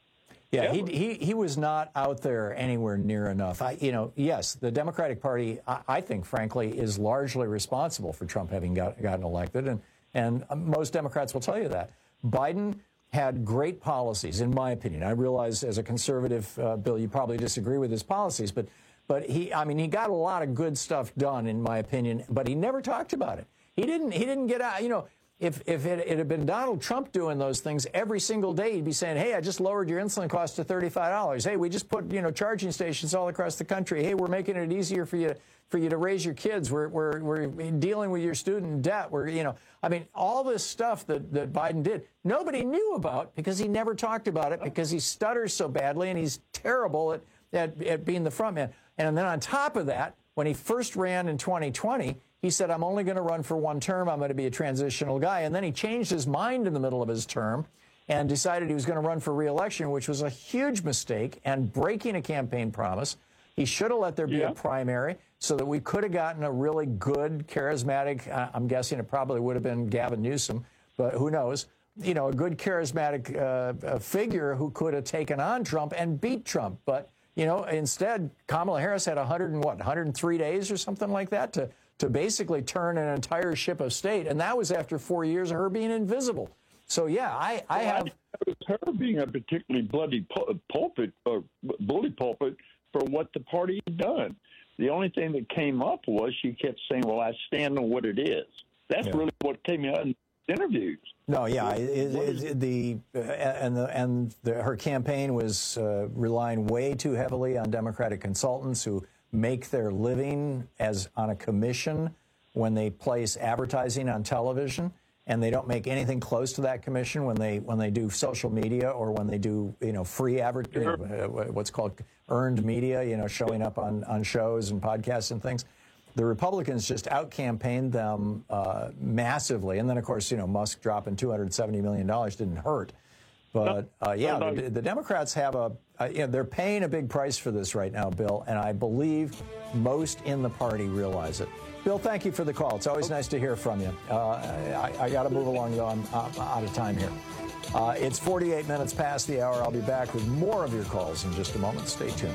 Speaker 12: Yeah, he, he he was not out there anywhere near enough. I, you know, yes, the Democratic Party, I, I think, frankly, is largely responsible for Trump having got, gotten elected, and and most Democrats will tell you that. Biden had great policies, in my opinion. I realize, as a conservative, uh, Bill, you probably disagree with his policies, but but he, I mean, he got a lot of good stuff done, in my opinion. But he never talked about it. He didn't. He didn't get out. You know. If, if it, it had been Donald Trump doing those things every single day, he'd be saying, hey, I just lowered your insulin cost to thirty-five dollars. Hey, we just put, you know, charging stations all across the country. Hey, we're making it easier for you for you to raise your kids. We're, we're, we're dealing with your student debt. We're, you know, I mean, all this stuff that, that Biden did, nobody knew about because he never talked about it, because he stutters so badly and he's terrible at, at, at being the front man. And then on top of that, when he first ran in twenty twenty, he said, I'm only going to run for one term. I'm going to be a transitional guy. And then he changed his mind in the middle of his term and decided he was going to run for re-election, which was a huge mistake and breaking a campaign promise. He should have let there be yeah. a primary so that we could have gotten a really good, charismatic, uh, I'm guessing it probably would have been Gavin Newsom, but who knows, you know, a good, charismatic uh, figure who could have taken on Trump and beat Trump. But, you know, instead, Kamala Harris had one hundred and what, one hundred three days or something like that to to basically turn an entire ship of state. And that was after four years of her being invisible. So, yeah, I, I
Speaker 15: well,
Speaker 12: have...
Speaker 15: I her being a particularly bloody pulpit, or bully pulpit, for what the party had done. The only thing that came up was she kept saying, well, I stand on what it is. That's yeah. really what came out in interviews.
Speaker 12: No, yeah, it, it, it, the uh, and the and the, her campaign was uh, relying way too heavily on Democratic consultants who make their living as on a commission when they place advertising on television, and they don't make anything close to that commission when they when they do social media or when they do you know free adver- you know, what's called earned media, you know, showing up on on shows and podcasts and things. The Republicans just out-campaigned them uh, massively. And then, of course, you know, Musk dropping two hundred seventy million dollars didn't hurt. But, uh, yeah, the, the Democrats have a, uh, you know, they're paying a big price for this right now, Bill, and I believe most in the party realize it. Bill, thank you for the call. It's always nice to hear from you. Uh, I, I got to move along, though. I'm, I'm out of time here. Uh, it's forty-eight minutes past the hour. I'll be back with more of your calls in just a moment. Stay tuned.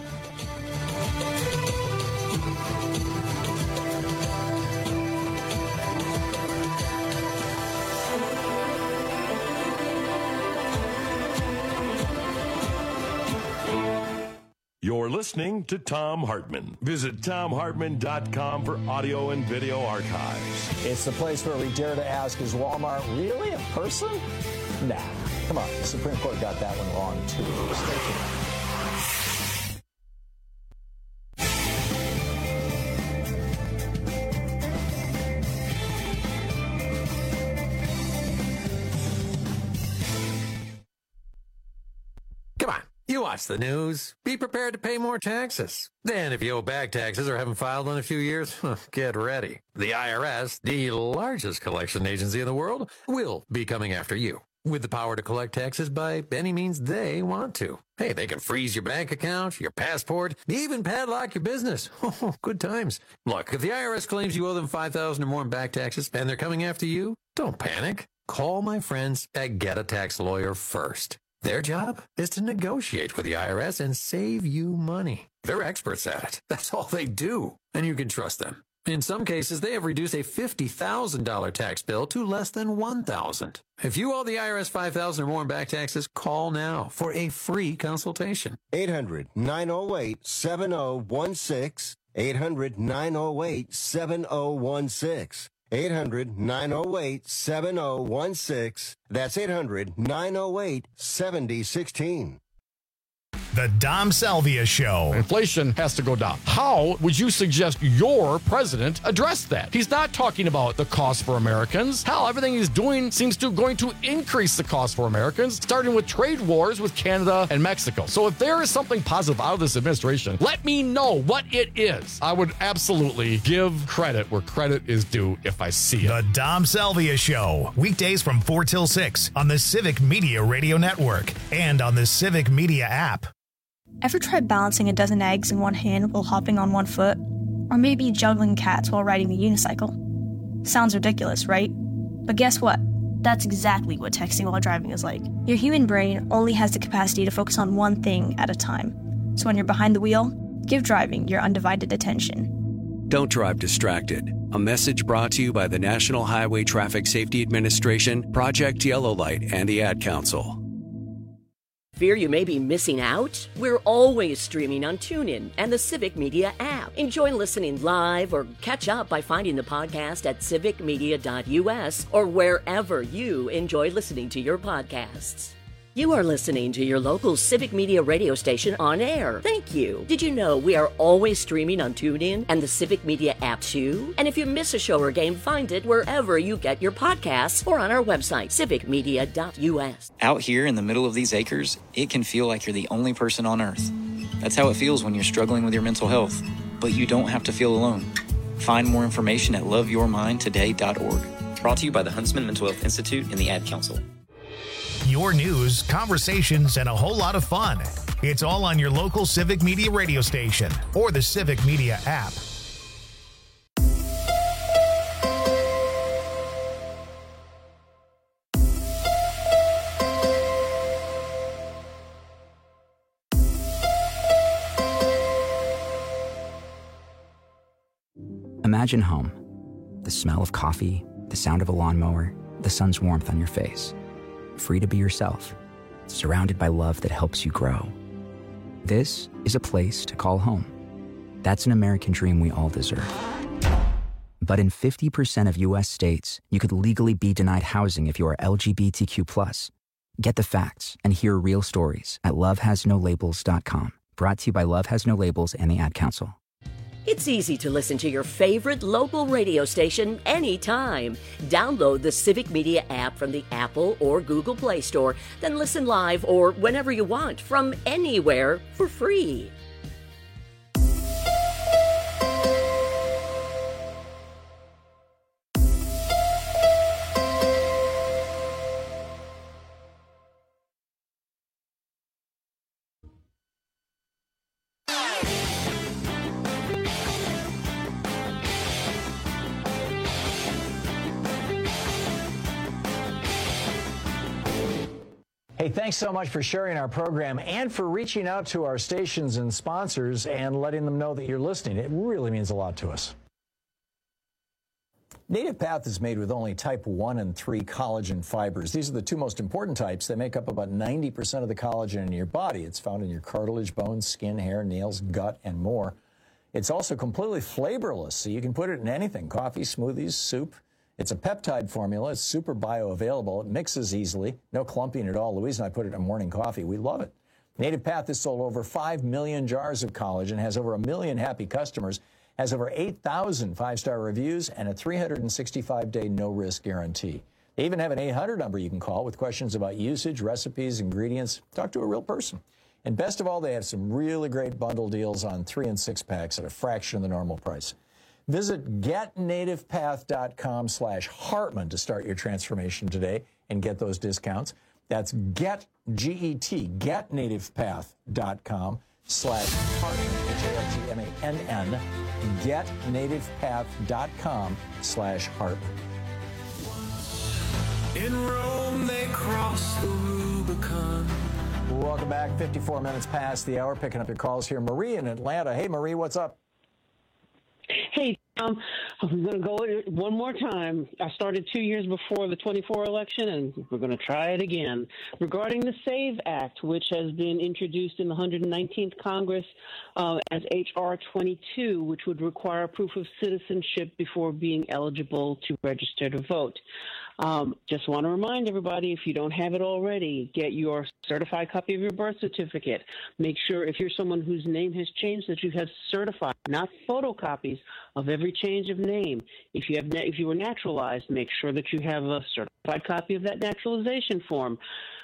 Speaker 11: You're listening to Thom Hartmann. Visit Thom Hartmann dot com for audio and video archives.
Speaker 12: It's the place where we dare to ask, is Walmart really a person? Nah, come on. The Supreme Court got that one wrong, too. Stay tuned.
Speaker 14: You watch the news. Be prepared to pay more taxes. Then if you owe back taxes or haven't filed in a few years, get ready. The I R S, the largest collection agency in the world, will be coming after you with the power to collect taxes by any means they want to. Hey, they can freeze your bank account, your passport, even padlock your business. Oh, good times. Look, if the I R S claims you owe them five thousand dollars or more in back taxes and they're coming after you, don't panic. Call my friends at Get a Tax Lawyer first. Their job is to negotiate with the I R S and save you money. They're experts at it. That's all they do, and you can trust them. In some cases, they have reduced a fifty thousand dollars tax bill to less than one thousand dollars. If you owe the I R S five thousand dollars or more in back taxes, call now for a free consultation.
Speaker 20: eight hundred, nine oh eight, seven oh one six. eight hundred, nine oh eight, seven oh one six. eight hundred, nine oh eight, seven oh one six. That's eight hundred, nine oh eight, seven oh one six.
Speaker 1: The Dom Salvia Show.
Speaker 8: Inflation has to go down. How would you suggest your president address that? He's not talking about the cost for Americans. Hell, everything he's doing seems to going to increase the cost for Americans, starting with trade wars with Canada and Mexico. So if there is something positive out of this administration, let me know what it is. I would absolutely give credit where credit is due if I see it.
Speaker 1: The Dom Salvia Show. Weekdays from four till six on the Civic Media Radio Network and on the Civic Media app.
Speaker 16: Ever tried balancing a dozen eggs in one hand while hopping on one foot? Or maybe juggling cats while riding a unicycle? Sounds ridiculous, right? But guess what? That's exactly what texting while driving is like. Your human brain only has the capacity to focus on one thing at a time. So when you're behind the wheel, give driving your undivided attention.
Speaker 17: Don't drive distracted. A message brought to you by the National Highway Traffic Safety Administration, Project Yellow Light, and the Ad Council.
Speaker 18: Fear you may be missing out? We're always streaming on TuneIn and the Civic Media app. Enjoy listening live or catch up by finding the podcast at civic media dot u s or wherever you enjoy listening to your podcasts. You are listening to your local Civic Media radio station on air. Thank you. Did you know we are always streaming on TuneIn and the Civic Media app too? And if you miss a show or game, find it wherever you get your podcasts or on our website, civic media dot u s.
Speaker 25: Out here in the middle of these acres, it can feel like you're the only person on Earth. That's how it feels when you're struggling with your mental health. But you don't have to feel alone. Find more information at love your mind today dot org. Brought to you by the Huntsman Mental Health Institute and the Ad Council.
Speaker 1: Your news, conversations, and a whole lot of fun. It's all on your local Civic Media radio station or the Civic Media app.
Speaker 26: Imagine home. The smell of coffee, the sound of a lawnmower, the sun's warmth on your face. Free to be yourself, surrounded by love that helps you grow. This is a place to call home. That's an American dream we all deserve. But in fifty percent of U S states, you could legally be denied housing if you are L G B T Q plus. Get the facts and hear real stories at love has no labels dot com. Brought to you by Love Has No Labels and the Ad Council.
Speaker 18: It's easy to listen to your favorite local radio station anytime. Download the Civic Media app from the Apple or Google Play Store, then listen live or whenever you want from anywhere for free.
Speaker 12: Hey, thanks so much for sharing our program and for reaching out to our stations and sponsors and letting them know that you're listening. It really means a lot to us. Native Path is made with only type one and three collagen fibers. These are the two most important types. They make up about ninety percent of the collagen in your body. It's found in your cartilage, bones, skin, hair, nails, gut, and more. It's also completely flavorless, so you can put it in anything: coffee, smoothies, soup. It's a peptide formula. It's super bioavailable. It mixes easily. No clumping at all. Louise and I put it in morning coffee. We love it. Native Path has sold over five million jars of collagen, has over a million happy customers, has over eight thousand five-star reviews, and a three hundred sixty-five day no-risk guarantee. They even have an eight hundred number you can call with questions about usage, recipes, ingredients. Talk to a real person. And best of all, they have some really great bundle deals on three and six packs at a fraction of the normal price. Visit getnativepath.com slash Hartman to start your transformation today and get those discounts. That's get, G E T, getnativepath.com slash Hartman, H A R T M A N N, getnativepath.com slash Hartman.
Speaker 19: In Rome, they crossed the Rubicon.
Speaker 12: Welcome back. fifty-four minutes past the hour. Picking up your calls here. Marie in Atlanta. Hey, Marie, what's up?
Speaker 2: Hey, Tom, I'm going to go one more time. I started two years before the twenty-four election, and we're going to try it again. Regarding the SAVE Act, which has been introduced in the one hundred nineteenth Congress uh, as H R twenty-two, which would require proof of citizenship before being eligible to register to vote. Um, just want to remind everybody, if you don't have it already, get your certified copy of your birth certificate. Make sure if you're someone whose name has changed that you have certified, not photocopies of every change of name. If you have, if you were naturalized, make sure that you have a certified copy of that naturalization form.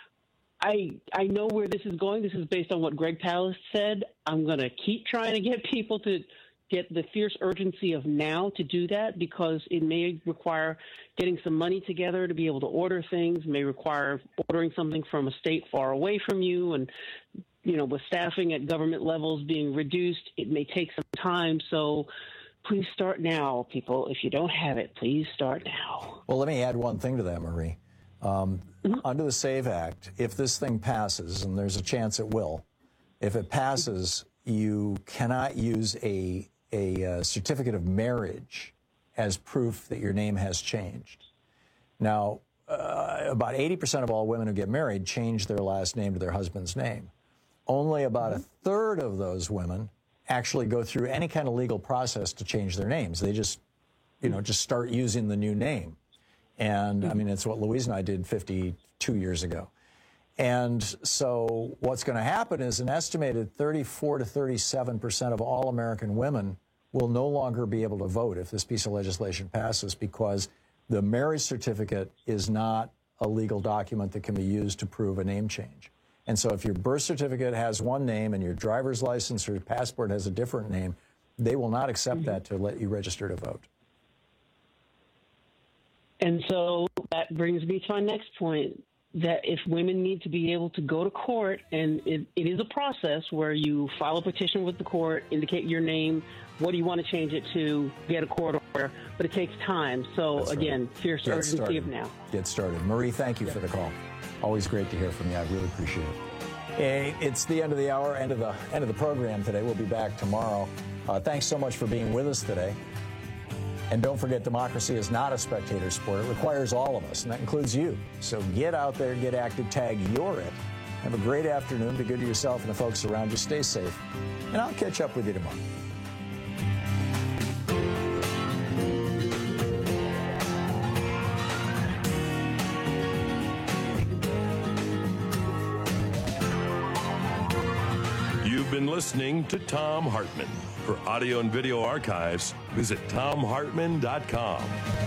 Speaker 2: I I know where this is going. This is based on what Greg Palast said. I'm going to keep trying to get people to get the fierce urgency of now to do that, because it may require getting some money together to be able to order things, may require ordering something from a state far away from you, and, you know, with staffing at government levels being reduced, it may take some time. So please start now, people. If you don't have it, please start now.
Speaker 12: Well, let me add one thing to that, Marie. Um, mm-hmm. Under the SAVE Act, if this thing passes, and there's a chance it will, if it passes, you cannot use a a uh, certificate of marriage as proof that your name has changed. Now, uh, about eighty percent of all women who get married change their last name to their husband's name. Only about a third of those women actually go through any kind of legal process to change their names. They just, you know, just start using the new name. And, I mean, it's what Louise and I did fifty-two years ago. And so what's going to happen is an estimated thirty-four to thirty-seven percent of all American women will no longer be able to vote if this piece of legislation passes, because the marriage certificate is not a legal document that can be used to prove a name change. And so if your birth certificate has one name and your driver's license or your passport has a different name, they will not accept mm-hmm. that to let you register to vote.
Speaker 2: And so that brings me to my next point, that if women need to be able to go to court, and it, it is a process where you file a petition with the court, indicate your name, what do you want to change it to, get a court order, but it takes time. So, That's again, right. fierce Get urgency started. of now.
Speaker 12: Get started. Marie, thank you yeah. for the call. Always great to hear from you. I really appreciate it. Hey, it's the end of the hour, end of the end of the program today. We'll be back tomorrow. Uh, thanks so much for being with us today. And don't forget, democracy is not a spectator sport. It requires all of us, and that includes you. So get out there, get active, tag you're it. Have a great afternoon. Be good to yourself and the folks around you. Stay safe. And I'll catch up with you tomorrow.
Speaker 11: You've been listening to Thom Hartmann. For audio and video archives, visit thom hartmann dot com.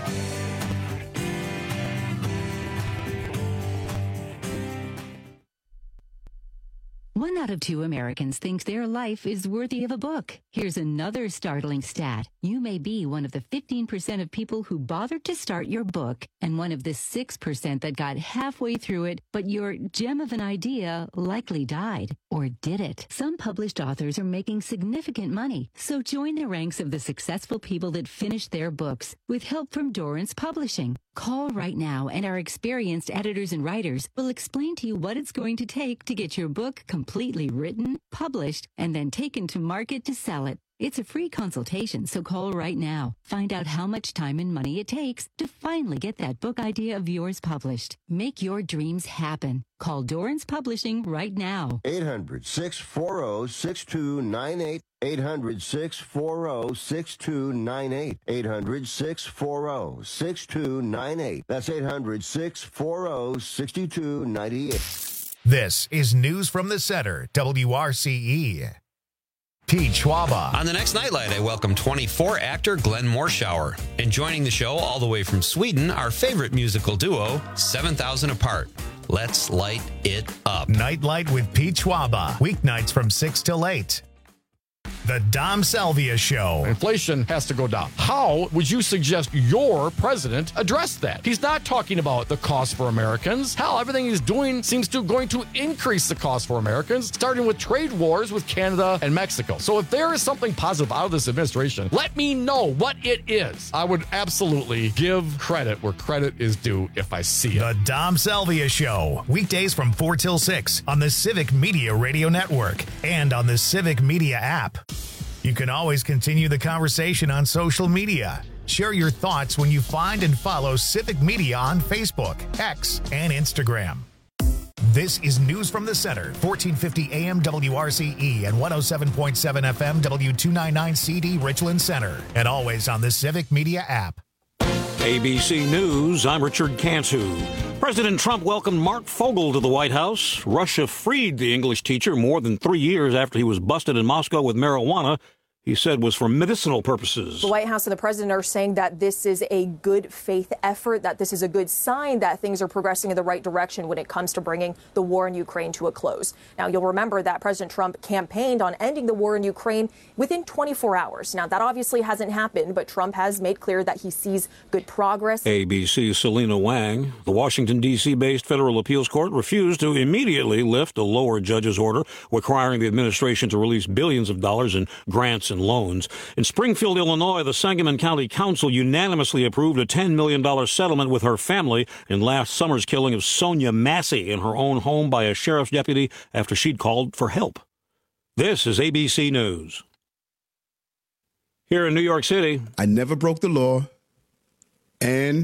Speaker 3: One out of two Americans thinks their life is worthy of a book. Here's another startling stat. You may be one of the fifteen percent of people who bothered to start your book, and one of the six percent that got halfway through it, but your gem of an idea likely died. Or did it? Some published authors are making significant money, so join the ranks of the successful people that finished their books with help from Dorrance Publishing. Call right now, and our experienced editors and writers will explain to you what it's going to take to get your book completely written, published, and then taken to market to sell it. It's a free consultation, so call right now. Find out how much time and money it takes to finally get that book idea of yours published. Make your dreams happen. Call Dorrance Publishing right now.
Speaker 20: eight hundred, six four zero, six two nine eight. eight hundred, six four zero, six two nine eight. eight hundred, six four zero, six two nine eight. That's eight hundred, six four zero, six two nine eight.
Speaker 1: This is News from the Center, W R C E. Pete Schwaba.
Speaker 9: On the next Nightlight, I welcome twenty-four actor Glenn Morshower. And joining the show all the way from Sweden, our favorite musical duo, seven thousand Apart. Let's light it up.
Speaker 1: Nightlight with Pete Schwaba. Weeknights from six till eight. The Dom Salvia Show.
Speaker 8: Inflation has to go down. How would you suggest your president address that? He's not talking about the cost for Americans. Hell, everything he's doing seems to going to increase the cost for Americans, starting with trade wars with Canada and Mexico. So if there is something positive out of this administration, let me know what it is. I would absolutely give credit where credit is due if I see it.
Speaker 1: The Dom Salvia Show. Weekdays from four till six on the Civic Media Radio Network and on the Civic Media app. You can always continue the conversation on social media. Share your thoughts when you find and follow Civic Media on Facebook, X, and Instagram. This is News from the Center, fourteen fifty A M W R C E and one oh seven point seven F M W two ninety-nine C D Richland Center, and always on the Civic Media app.
Speaker 4: A B C News, I'm Richard Cantu. President Trump welcomed Mark Fogel to the White House. Russia freed the English teacher more than three years after he was busted in Moscow with marijuana he said was for medicinal purposes.
Speaker 5: The White House and the president are saying that this is a good faith effort, that this is a good sign that things are progressing in the right direction when it comes to bringing the war in Ukraine to a close. Now, you'll remember that President Trump campaigned on ending the war in Ukraine within twenty-four hours. Now, that obviously hasn't happened, but Trump has made clear that he sees good progress.
Speaker 4: A B C's Selena Wang. The Washington, D C-based federal appeals court refused to immediately lift a lower judge's order requiring the administration to release billions of dollars in grants and loans. In Springfield, Illinois, the Sangamon County Council unanimously approved a ten million dollars settlement with her family in last summer's killing of Sonia Massey in her own home by a sheriff's deputy after she'd called for help. This is A B C News. Here in New York City,
Speaker 21: I never broke the law, and